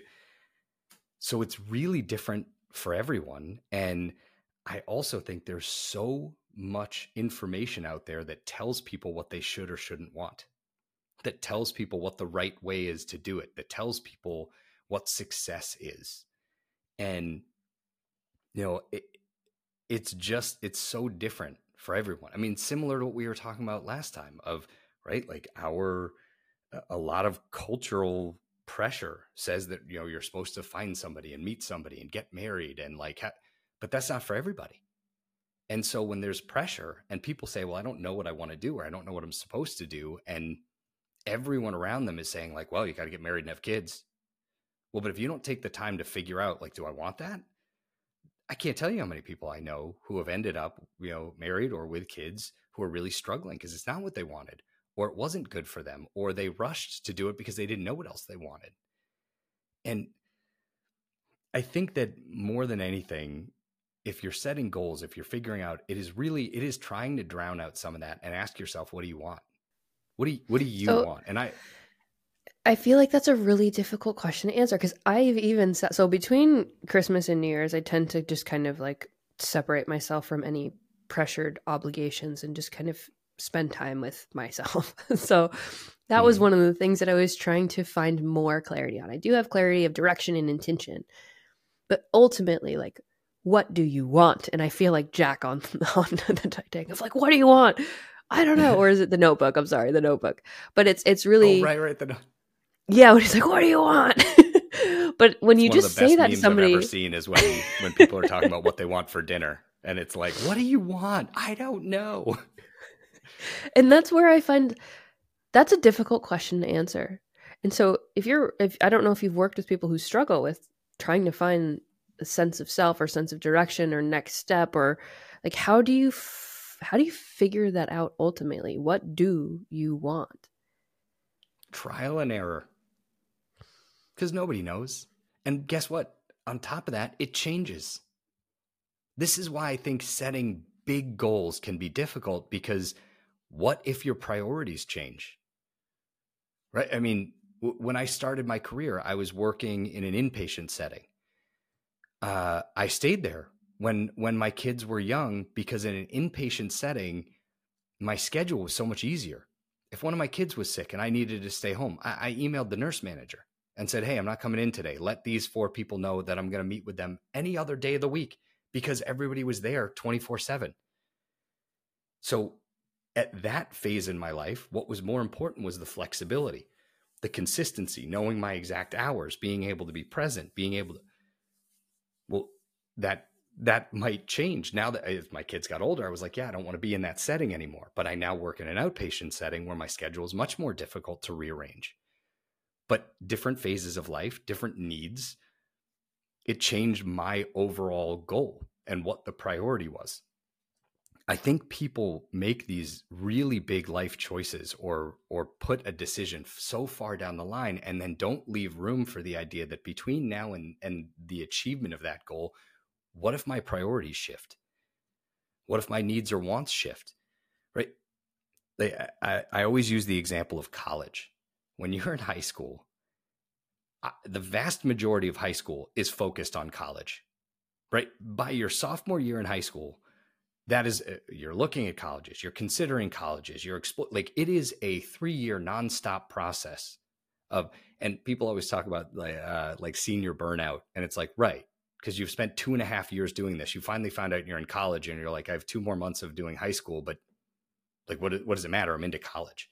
So it's really different for everyone. And I also think there's so much information out there that tells people what they should or shouldn't want, that tells people what the right way is to do it, that tells people what success is. And, it's so different for everyone. I mean, similar to what we were talking about last time of, right? Like a lot of cultural pressure says that, you're supposed to find somebody and meet somebody and get married and but that's not for everybody. And so when there's pressure and people say, well, I don't know what I want to do, or I don't know what I'm supposed to do, and everyone around them is saying like, well, you got to get married and have kids. Well, but if you don't take the time to figure out, like, do I want that? I can't tell you how many people I know who have ended up, married or with kids who are really struggling because it's not what they wanted, or it wasn't good for them, or they rushed to do it because they didn't know what else they wanted. And I think that more than anything, if you're setting goals, if you're figuring out, it is trying to drown out some of that and ask yourself, what do you want? What do you want? And I feel like that's a really difficult question to answer, because I've even said, so between Christmas and New Year's, I tend to just kind of like separate myself from any pressured obligations and just kind of spend time with myself. So that was one of the things that I was trying to find more clarity on. I do have clarity of direction and intention, but ultimately, like, what do you want? And I feel like Jack on the Titanic of like, what do you want? I don't know. Or is it The Notebook? I'm sorry, The Notebook. But it's really right. Yeah, when he's like, what do you want? But when you just say that to somebody, I've ever seen is when people are talking about what they want for dinner, and it's like, what do you want? I don't know. And that's where I find that's a difficult question to answer. And so if I don't know if you've worked with people who struggle with trying to find a sense of self or sense of direction or next step, or like, how do you figure that out ultimately? What do you want? Trial and error. Because nobody knows. And guess what? On top of that, it changes. This is why I think setting big goals can be difficult, because what if your priorities change? Right? I mean, when I started my career, I was working in an inpatient setting. I stayed there when my kids were young, because in an inpatient setting, my schedule was so much easier. If one of my kids was sick and I needed to stay home, I emailed the nurse manager and said, hey, I'm not coming in today. Let these 4 people know that I'm going to meet with them any other day of the week, because everybody was there 24/7. So at that phase in my life, what was more important was the flexibility, the consistency, knowing my exact hours, being able to be present, being able to, well, that might change now that if my kids got older. I was like, yeah, I don't want to be in that setting anymore. But I now work in an outpatient setting where my schedule is much more difficult to rearrange. But different phases of life, different needs, it changed my overall goal and what the priority was. I think people make these really big life choices or put a decision so far down the line, and then don't leave room for the idea that between now and the achievement of that goal, what if my priorities shift? What if my needs or wants shift? Right? I always use the example of college. When you're in high school, the vast majority of high school is focused on college, right? By your sophomore year in high school, that is, you're looking at colleges, you're considering colleges, like, it is a 3-year nonstop process of, and people always talk about like senior burnout. And it's like, right, because you've spent 2.5 years doing this. You finally found out you're in college and you're like, I have 2 more months of doing high school, but like, what does it matter? I'm into college.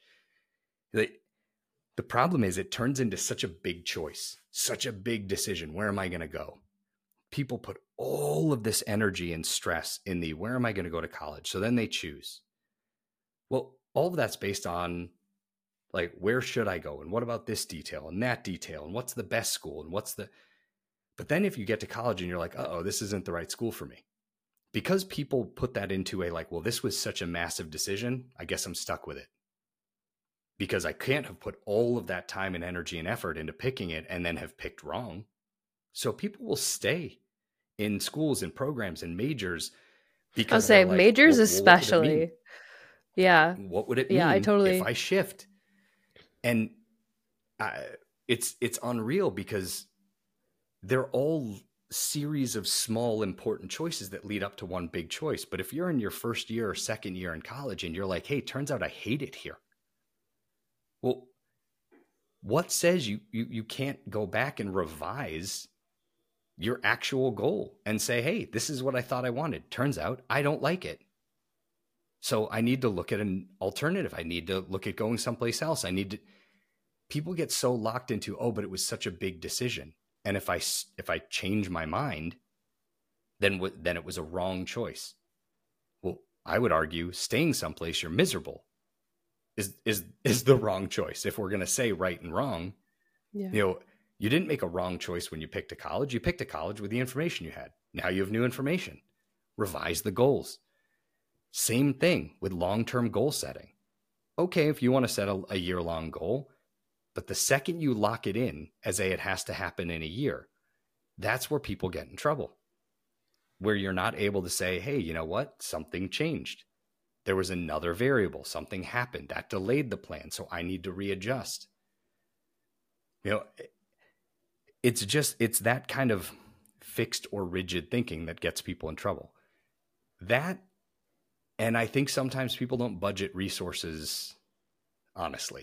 The problem is it turns into such a big choice, such a big decision. Where am I going to go? People put all of this energy and stress in where am I going to go to college? So then they choose. Well, all of that's based on like, where should I go? And what about this detail and that detail? And what's the best school? And but then if you get to college and you're like, uh-oh, this isn't the right school for me. Because people put that into a like, well, this was such a massive decision, I guess I'm stuck with it. Because I can't have put all of that time and energy and effort into picking it and then have picked wrong. So people will stay in schools and programs and majors because I'll say like, majors especially. Yeah. What would it mean if I shift? And it's unreal because they're all series of small important choices that lead up to one big choice. But if you're in your first year or second year in college and you're like, hey, turns out I hate it here. Well, what says you can't go back and revise your actual goal and say, hey, this is what I thought I wanted. Turns out I don't like it. So I need to look at an alternative. I need to look at going someplace else. People get so locked into, oh, but it was such a big decision. And if I change my mind, then it was a wrong choice. Well, I would argue staying someplace you're miserable is the wrong choice. If we're going to say right and wrong, you didn't make a wrong choice when you picked a college. You picked a college with the information you had. Now you have new information. Revise the goals. Same thing with long-term goal setting. Okay, if you want to set a year-long goal, but the second you lock it in as it has to happen in a year, that's where people get in trouble. Where you're not able to say, hey, you know what? Something changed. There was another variable. Something happened that delayed the plan. So I need to readjust. It's that kind of fixed or rigid thinking that gets people in trouble. And I think sometimes people don't budget resources honestly.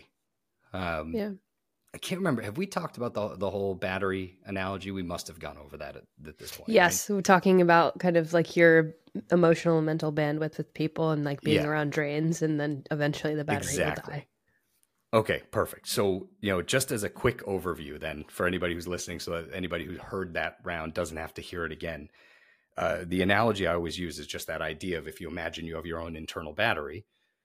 I can't remember. Have we talked about the whole battery analogy? We must have gone over that at this point. Yes. Right? We're talking about kind of like your emotional and mental bandwidth with people and like being around drains, and then eventually the battery will die. Okay, perfect. So, just as a quick overview then for anybody who's listening, so that anybody who heard that round doesn't have to hear it again. The analogy I always use is just that idea of if you imagine you have your own internal battery,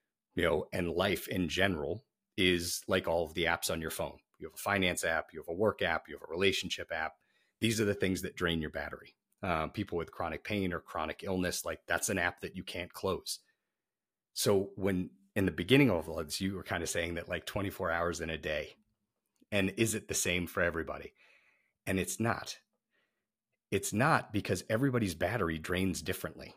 and life in general is like all of the apps on your phone. You have a finance app, you have a work app, you have a relationship app. These are the things that drain your battery. People with chronic pain or chronic illness, like that's an app that you can't close. So when in the beginning of all this, you were kind of saying that like 24 hours in a day, and is it the same for everybody? And it's not. It's not, because everybody's battery drains differently.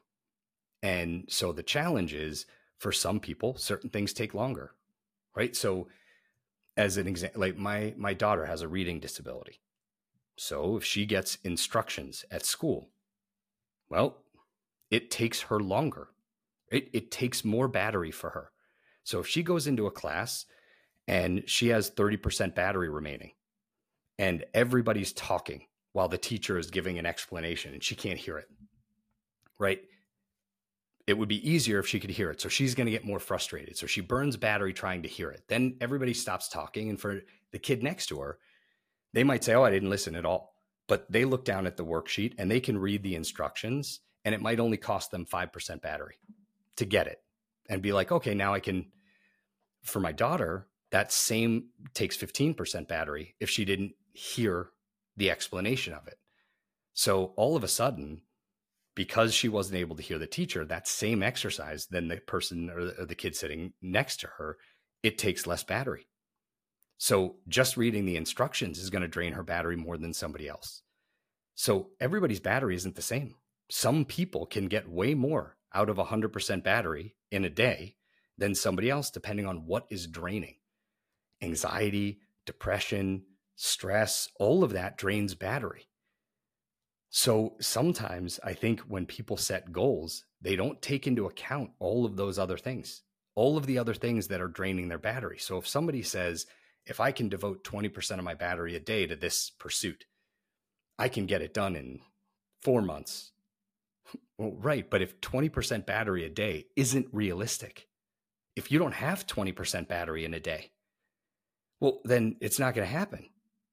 And so the challenge is, for some people, certain things take longer, right? So as an example, like my daughter has a reading disability. So if she gets instructions at school, well, it takes her longer. It takes more battery for her. So if she goes into a class and she has 30% battery remaining and everybody's talking while the teacher is giving an explanation and she can't hear it, right? It would be easier if she could hear it. So she's going to get more frustrated. So she burns battery trying to hear it. Then everybody stops talking. And for the kid next to her, they might say, oh, I didn't listen at all. But they look down at the worksheet and they can read the instructions, and it might only cost them 5% battery to get it and be like, okay, now I can. For my daughter, that same takes 15% battery if she didn't hear the explanation of it. So all of a sudden, because she wasn't able to hear the teacher, that same exercise, then the person or the kid sitting next to her, it takes less battery. So just reading the instructions is going to drain her battery more than somebody else. So everybody's battery isn't the same. Some people can get way more out of 100% battery in a day than somebody else, depending on what is draining. Anxiety, depression, stress, all of that drains battery. So sometimes I think when people set goals, they don't take into account all of those other things, all of the other things that are draining their battery. So if somebody says, if I can devote 20% of my battery a day to this pursuit, I can get it done in 4 months. Well, right. But if 20% battery a day isn't realistic, if you don't have 20% battery in a day, well, then it's not going to happen.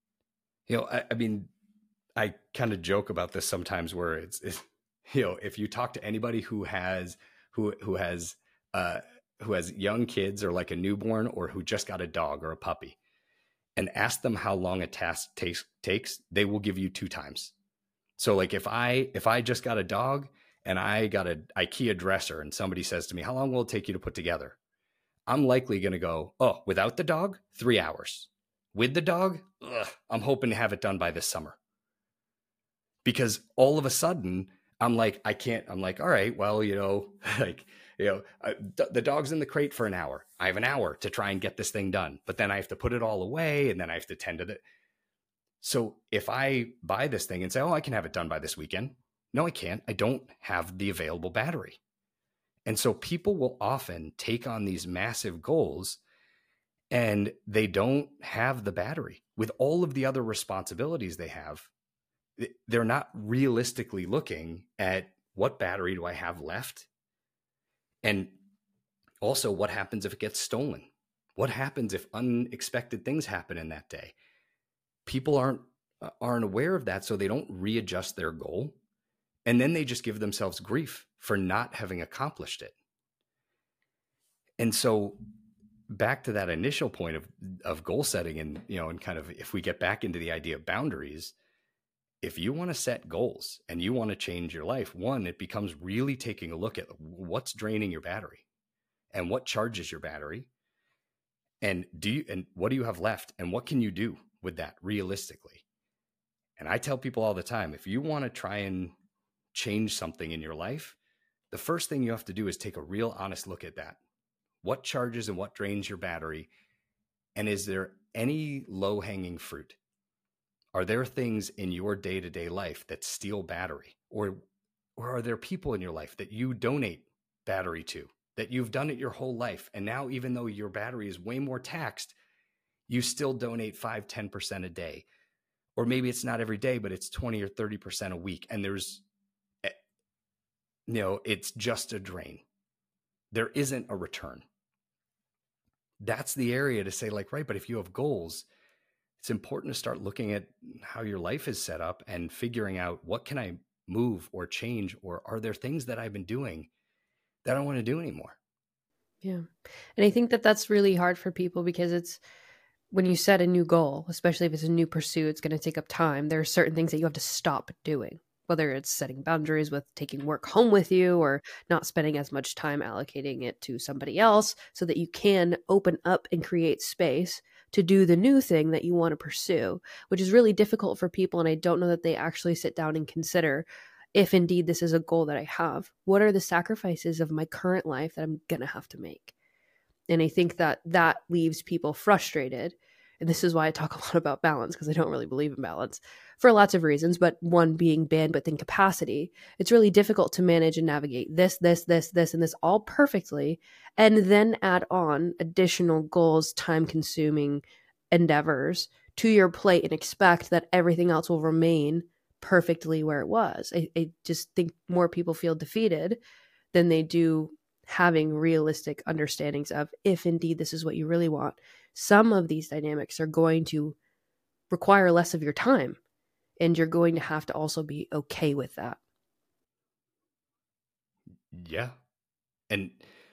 I mean, I kind of joke about this sometimes where it's if you talk to anybody who has young kids or like a newborn or who just got a dog or a puppy and ask them how long a task takes, they will give you 2 times. So like if I just got a dog and I got an IKEA dresser and somebody says to me, how long will it take you to put together? I'm likely going to go, oh, without the dog, 3 hours. With the dog, I'm hoping to have it done by this summer. Because all of a sudden, I'm like, all right, well, the dog's in the crate for an hour. I have an hour to try and get this thing done, but then I have to put it all away and then I have to tend to it. So if I buy this thing and say, oh, I can have it done by this weekend. No, I can't. I don't have the available battery. And so people will often take on these massive goals and they don't have the battery with all of the other responsibilities they have. They're not realistically looking at what battery do I have left? And also, what happens if it gets stolen? What happens if unexpected things happen in that day? People aren't aware of that, so they don't readjust their goal. And then they just give themselves grief for not having accomplished it. And so back to that initial point of goal setting, and and kind of, if we get back into the idea of boundaries, if you want to set goals and you want to change your life, one, it becomes really taking a look at what's draining your battery and what charges your battery, and what do you have left, and what can you do with that realistically. And I tell people all the time, if you want to try and change something in your life, the first thing you have to do is take a real honest look at that. What charges and what drains your battery? And is there any low-hanging fruit? Are there things in your day-to-day life that steal battery? Or are there people in your life that you donate battery to, that you've done it your whole life, and now, even though your battery is way more taxed, you still donate 5-10% a day? Or maybe it's not every day, but it's 20 or 30% a week, and there's, it's just a drain. There isn't a return. That's the area to say, like, right, but if you have goals, it's important to start looking at how your life is set up and figuring out, what can I move or change? Or are there things that I've been doing that I don't want to do anymore? Yeah. And I think that that's really hard for people, because it's, when you set a new goal, especially if it's a new pursuit, it's going to take up time. There are certain things that you have to stop doing, whether it's setting boundaries with taking work home with you, or not spending as much time allocating it to somebody else, so that you can open up and create space to do the new thing that you want to pursue, which is really difficult for people. And I don't know that they actually sit down and consider, if indeed this is a goal that I have, what are the sacrifices of my current life that I'm going to have to make? And I think that that leaves people frustrated. And this is why I talk a lot about balance, because I don't really believe in balance for lots of reasons. But one being bandwidth and capacity. It's really difficult to manage and navigate this, and this all perfectly, and then add on additional goals, time-consuming endeavors to your plate, and expect that everything else will remain perfectly where it was. I just think more people feel defeated than they do having realistic understandings of, if indeed this is what you really want, some of these dynamics are going to require less of your time, and you're going to have to also be okay with that. Yeah. And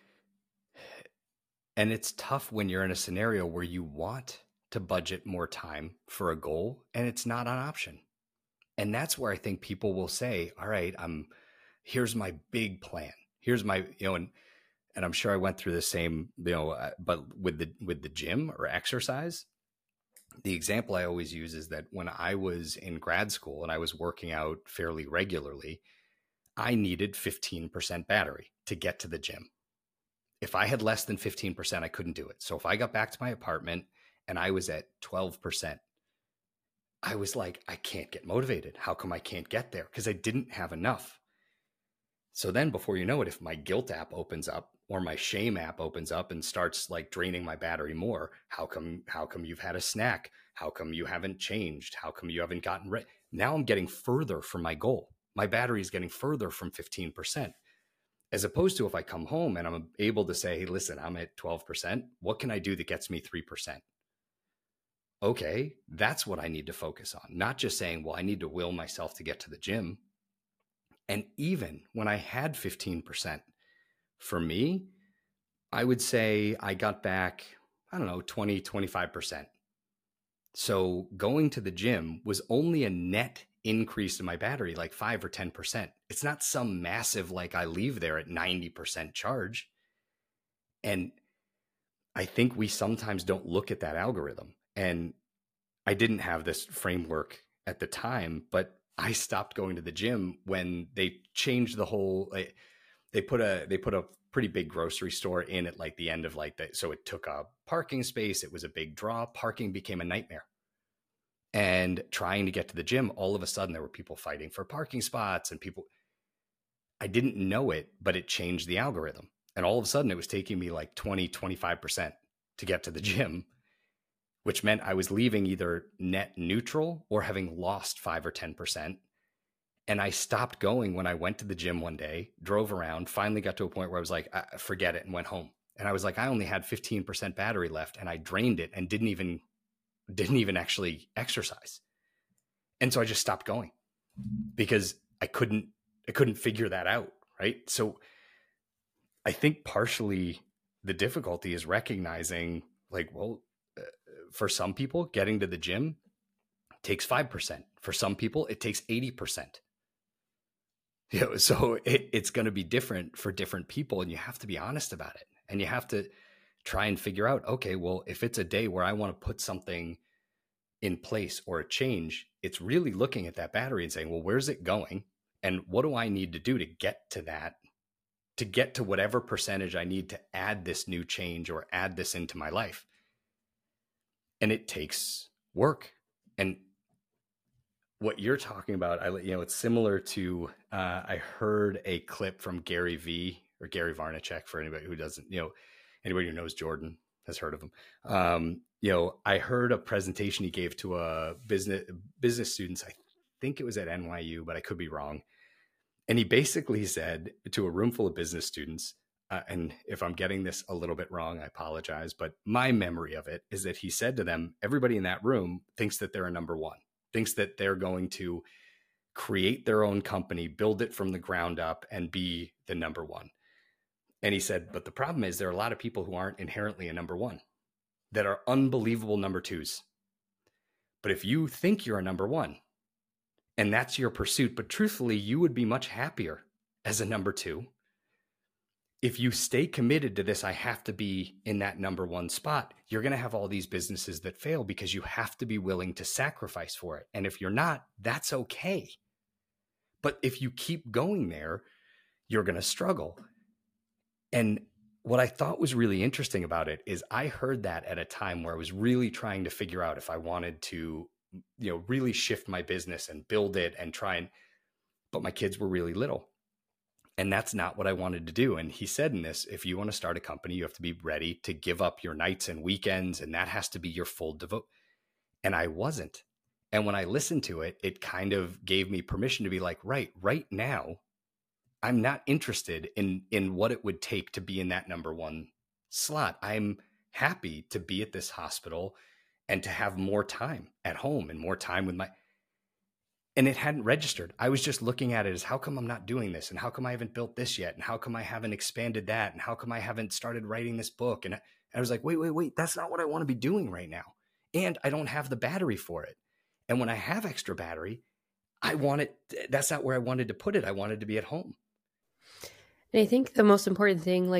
it's tough when you're in a scenario where you want to budget more time for a goal and it's not an option. And that's where I think people will say, all right, here's my big plan. Here's my, and I'm sure I went through the same, but with the gym or exercise. The example I always use is that when I was in grad school and I was working out fairly regularly, I needed 15% battery to get to the gym. If I had less than 15%, I couldn't do it. So if I got back to my apartment and I was at 12%, I was like, I can't get motivated. How come I can't get there? Because I didn't have enough. So then before you know it, if my guilt app opens up or my shame app opens up and starts like draining my battery more, how come you've had a snack? How come you haven't changed? How come you haven't gotten ready? Now I'm getting further from my goal. My battery is getting further from 15%. As opposed to if I come home and I'm able to say, hey, listen, I'm at 12%. What can I do that gets me 3%? Okay, that's what I need to focus on. Not just saying, well, I need to will myself to get to the gym. And even when I had 15%, for me, I would say I got back, 20, 25%. So going to the gym was only a net increase in my battery, like 5 or 10%. It's not some massive, like I leave there at 90% charge. And I think we sometimes don't look at that algorithm. And I didn't have this framework at the time, but I stopped going to the gym when they changed the whole, they put a pretty big grocery store in at like the end of like that. So it took a parking space. It was a big draw. Parking became a nightmare. and trying to get to the gym, all of a sudden there were people fighting for parking spots and people, I didn't know it, but it changed the algorithm. And all of a sudden it was taking me like 20, 25% to get to the gym, which meant I was leaving either net neutral or having lost 5 or 10%. And I stopped going when I went to the gym one day, drove around, finally got to a point where I was like, forget it, and went home. And I was like, I only had 15% battery left, and I drained it and didn't even actually exercise. And so I just stopped going because I couldn't figure that out. Right. So I think partially the difficulty is recognizing like, well, for some people getting to the gym takes 5%. For some people, it takes 80%. So it's going to be different for different people, and you have to be honest about it. And you have to try and figure out, okay, well, if it's a day where I want to put something in place or a change, it's really looking at that battery and saying, well, where's it going? And what do I need to do to get to that, to get to whatever percentage I need to add this new change or add this into my life? And it takes work. And what you're talking about, it's similar to, I heard a clip from Gary V or Gary Vaynerchuk, for anybody who doesn't, anybody who knows Jordan has heard of him. I heard a presentation he gave to a business students. I think it was at NYU, but I could be wrong. And he basically said to a room full of business students, and if I'm getting this a little bit wrong, I apologize, but my memory of it is that he said to them, everybody in that room thinks that they're a number one, thinks that they're going to create their own company, build it from the ground up, and be the number one. And he said, but the problem is there are a lot of people who aren't inherently a number one, that are unbelievable number twos. But if you think you're a number one and that's your pursuit, but truthfully, you would be much happier as a number two. If you stay committed to this, I have to be in that number one spot, you're going to have all these businesses that fail because you have to be willing to sacrifice for it. And if you're not, that's okay. But if you keep going there, you're going to struggle. And what I thought was really interesting about it is I heard that at a time where I was really trying to figure out if I wanted to, really shift my business and build it and but my kids were really little. And that's not what I wanted to do. And he said in this, if you want to start a company, you have to be ready to give up your nights and weekends, and that has to be your full devote. And I wasn't. And when I listened to it, it kind of gave me permission to be like, right now, I'm not interested in what it would take to be in that number one slot. I'm happy to be at this hospital and to have more time at home and more time with and it hadn't registered. I was just looking at it as, how come I'm not doing this? And how come I haven't built this yet? And how come I haven't expanded that? And how come I haven't started writing this book? And I was like, wait, that's not what I want to be doing right now. And I don't have the battery for it. And when I have extra battery, I want it. That's not where I wanted to put it. I wanted to be at home. And I think the most important thing,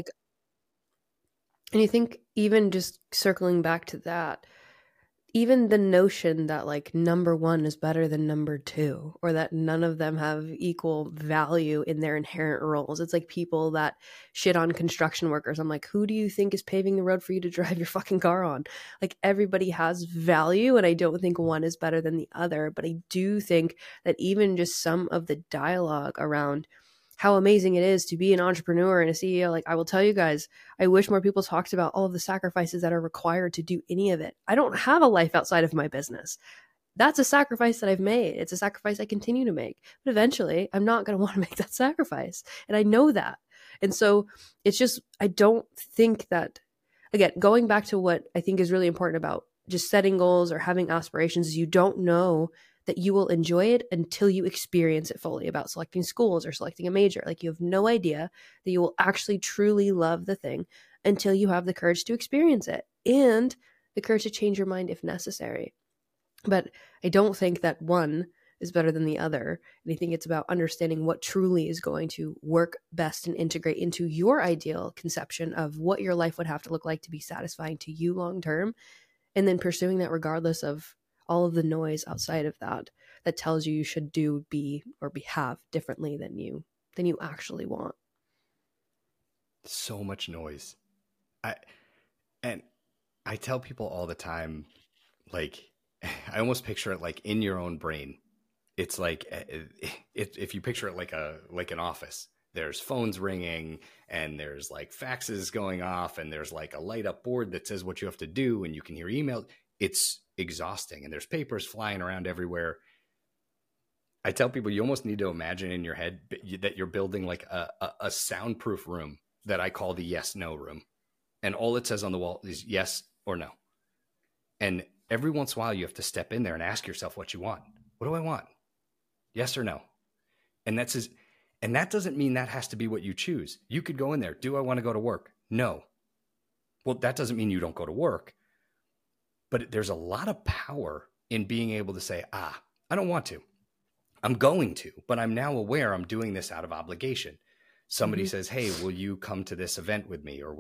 and I think even just circling back to that, even the notion that number one is better than number two, or that none of them have equal value in their inherent roles. It's like people that shit on construction workers. I'm like, who do you think is paving the road for you to drive your fucking car on? Everybody has value, and I don't think one is better than the other. But I do think that even just some of the dialogue around how amazing it is to be an entrepreneur and a CEO. I will tell you guys, I wish more people talked about all of the sacrifices that are required to do any of it. I don't have a life outside of my business. That's a sacrifice that I've made. It's a sacrifice I continue to make. But eventually, I'm not going to want to make that sacrifice. And I know that. And so it's just, I don't think that, again, going back to what I think is really important about just setting goals or having aspirations, is you don't know that you will enjoy it until you experience it fully. About selecting schools or selecting a major. You have no idea that you will actually truly love the thing until you have the courage to experience it and the courage to change your mind if necessary. But I don't think that one is better than the other. And I think it's about understanding what truly is going to work best and integrate into your ideal conception of what your life would have to look like to be satisfying to you long term, and then pursuing that regardless of all of the noise outside of that tells you should do, be, or behave differently than you actually want. So much noise. I tell people all the time, I almost picture it like in your own brain. It's like if you picture it like an office, there's phones ringing and there's like faxes going off and there's like a light up board that says what you have to do and you can hear email. It's exhausting and there's papers flying around everywhere. I tell people you almost need to imagine in your head that you're building like a soundproof room that I call the yes no room, and all it says on the wall is yes or no. And every once in a while you have to step in there and ask yourself what you want. What do I want? Yes or no? And and that doesn't mean that has to be what you choose. You could go in there. Do I want to go to work? No. Well, that doesn't mean you don't go to work. But there's a lot of power in being able to say, I don't want to. I'm going to, but I'm now aware I'm doing this out of obligation. Somebody says, hey, will you come to this event with me? Or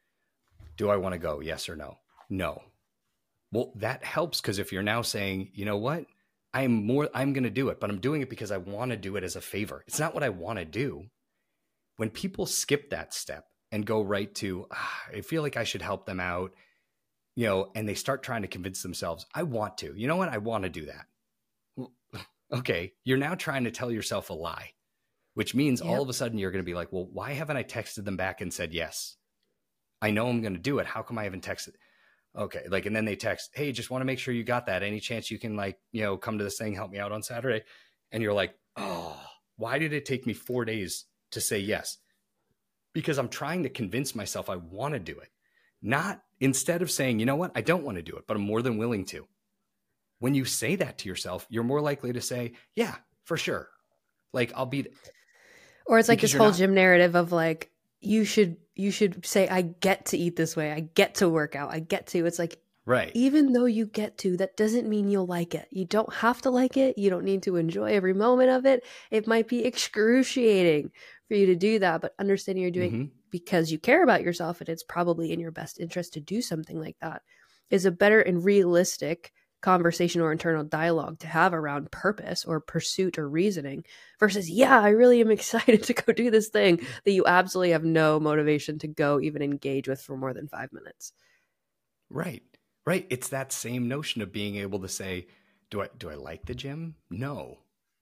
do I want to go? Yes or no? No. Well, that helps because if you're now saying, you know what? I'm going to do it, but I'm doing it because I want to do it as a favor. It's not what I want to do. When people skip that step and go right to, I feel like I should help them out, and they start trying to convince themselves, I want to, you know what? I want to do that. Well, okay. You're now trying to tell yourself a lie, which means all of a sudden you're going to be like, well, why haven't I texted them back and said yes? I know I'm going to do it. How come I haven't texted? Okay. And then they text, hey, just want to make sure you got that. Any chance you can come to this thing, help me out on Saturday? And you're like, oh, why did it take me 4 days to say yes? Because I'm trying to convince myself I want to do it. Not instead of saying, you know what, I don't want to do it, but I'm more than willing to. When you say that to yourself, you're more likely to say, yeah, for sure. I'll be. Or it's like this whole gym narrative of like, you should say, I get to eat this way. I get to work out. I get to. It's like, right. Even though you get to, that doesn't mean you'll like it. You don't have to like it. You don't need to enjoy every moment of it. It might be excruciating for you to do that, but understanding you're doing because you care about yourself and it's probably in your best interest to do something like that is a better and realistic conversation or internal dialogue to have around purpose or pursuit or reasoning versus, yeah, I really am excited to go do this thing that you absolutely have no motivation to go even engage with for more than 5 minutes. Right. Right. It's that same notion of being able to say, do I like the gym? No.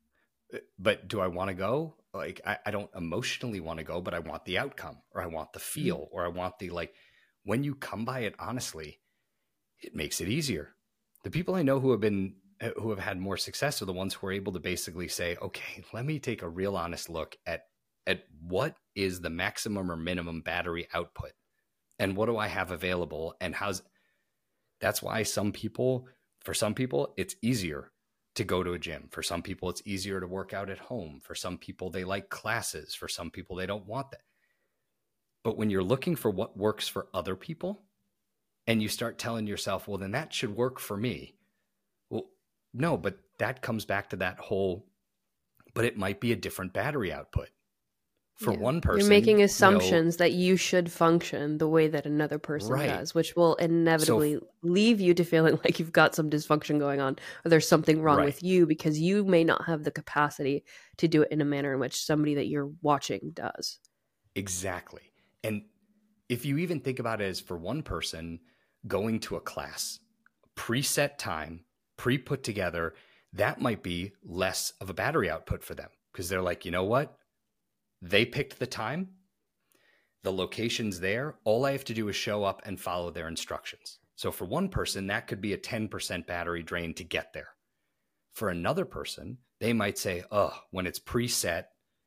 But do I want to go? I don't emotionally want to go, but I want the outcome or I want the feel or I want the, when you come by it honestly, it makes it easier. The people I know who have had more success are the ones who are able to basically say, okay, let me take a real honest look at what is the maximum or minimum battery output and what do I have available and that's why for some people, it's easier to go to a gym. For some people, it's easier to work out at home. For some people, they like classes. For some people, they don't want that. But when you're looking for what works for other people, and you start telling yourself, well, then that should work for me. Well, no, but that comes back to that whole, but it might be a different battery output. For one person. You're making assumptions that you should function the way that another person does, which will inevitably leave you to feeling like you've got some dysfunction going on or there's something wrong with you because you may not have the capacity to do it in a manner in which somebody that you're watching does. Exactly. And if you even think about it as for one person, going to a class, preset time, pre-put together, that might be less of a battery output for them because they're like, you know what? They picked the time, the location's there. All I have to do is show up and follow their instructions. So for one person, that could be a 10% battery drain to get there. For another person, they might say, when it's preset,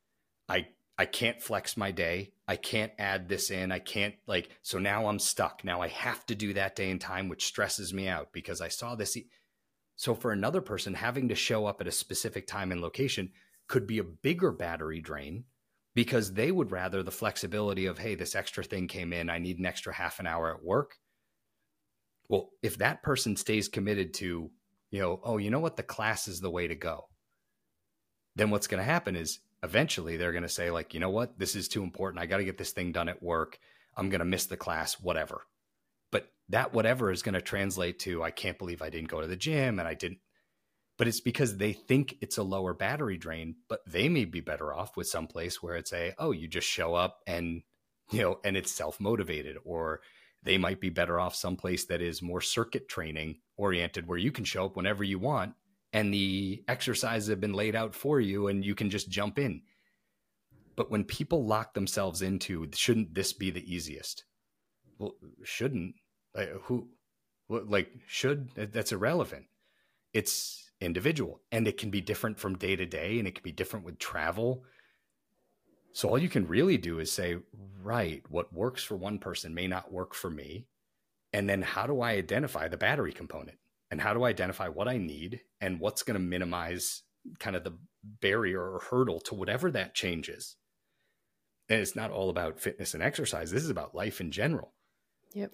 I can't flex my day. I can't add this in. I can't so now I'm stuck. Now I have to do that day and time, which stresses me out because I saw this. So for another person, having to show up at a specific time and location could be a bigger battery drain because they would rather the flexibility of, hey, this extra thing came in. I need an extra half an hour at work. Well, if that person stays committed to, you know what, the class is the way to go, then what's going to happen is eventually they're going to say you know what, this is too important. I got to get this thing done at work. I'm going to miss the class, whatever. But that whatever is going to translate to, I can't believe I didn't go to the gym and I didn't. But it's because they think it's a lower battery drain, but they may be better off with some place where it's you just show up and, and it's self-motivated, or they might be better off someplace that is more circuit training oriented where you can show up whenever you want and the exercises have been laid out for you and you can just jump in. But when people lock themselves into, shouldn't this be the easiest? Well, shouldn't. Should? That's irrelevant. It's individual, and it can be different from day to day, and it can be different with travel. So all you can really do is say, right, what works for one person may not work for me. And then how do I identify the battery component? And how do I identify what I need and what's going to minimize kind of the barrier or hurdle to whatever that change is? And it's not all about fitness and exercise. This is about life in general. Yep.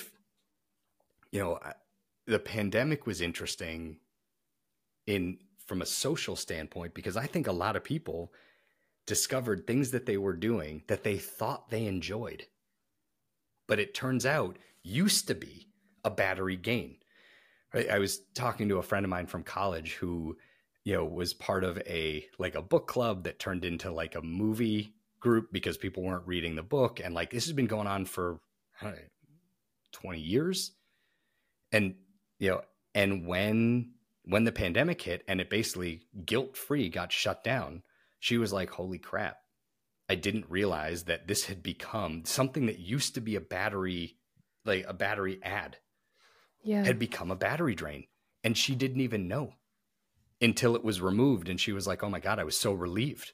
The pandemic was interesting from a social standpoint, because I think a lot of people discovered things that they were doing that they thought they enjoyed, but it turns out used to be a battery gain. Right? I was talking to a friend of mine from college who, was part of a book club that turned into like a movie group because people weren't reading the book. And like, this has been going on for 20 years. And, and when the pandemic hit and it basically guilt-free got shut down, she was like, holy crap, I didn't realize that this had become something that used to be a battery ad, had become a battery drain. And she didn't even know until it was removed. And she was like, oh my God, I was so relieved.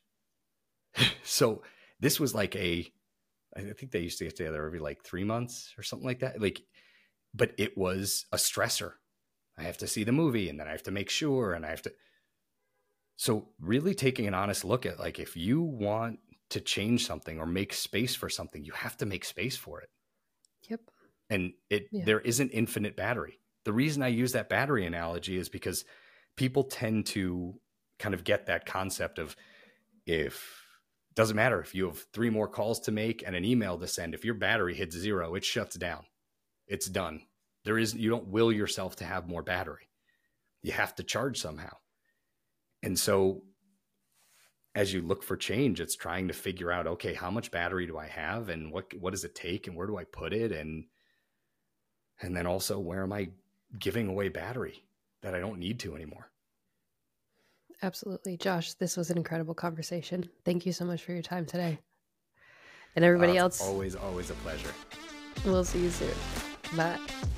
So this was like I think they used to get together every 3 months or something like that. But it was a stressor. I have to see the movie and then I have to make sure so really taking an honest look at if you want to change something or make space for something, you have to make space for it. Yep. And there isn't infinite battery. The reason I use that battery analogy is because people tend to kind of get that concept of doesn't matter if you have 3 more calls to make and an email to send, if your battery hits 0, it shuts down. It's done. You don't will yourself to have more battery. You have to charge somehow. And so as you look for change, it's trying to figure out, okay, how much battery do I have and what does it take and where do I put it? And then also, where am I giving away battery that I don't need to anymore? Absolutely. Josh, this was an incredible conversation. Thank you so much for your time today. And everybody else. Always a pleasure. We'll see you soon. Bye.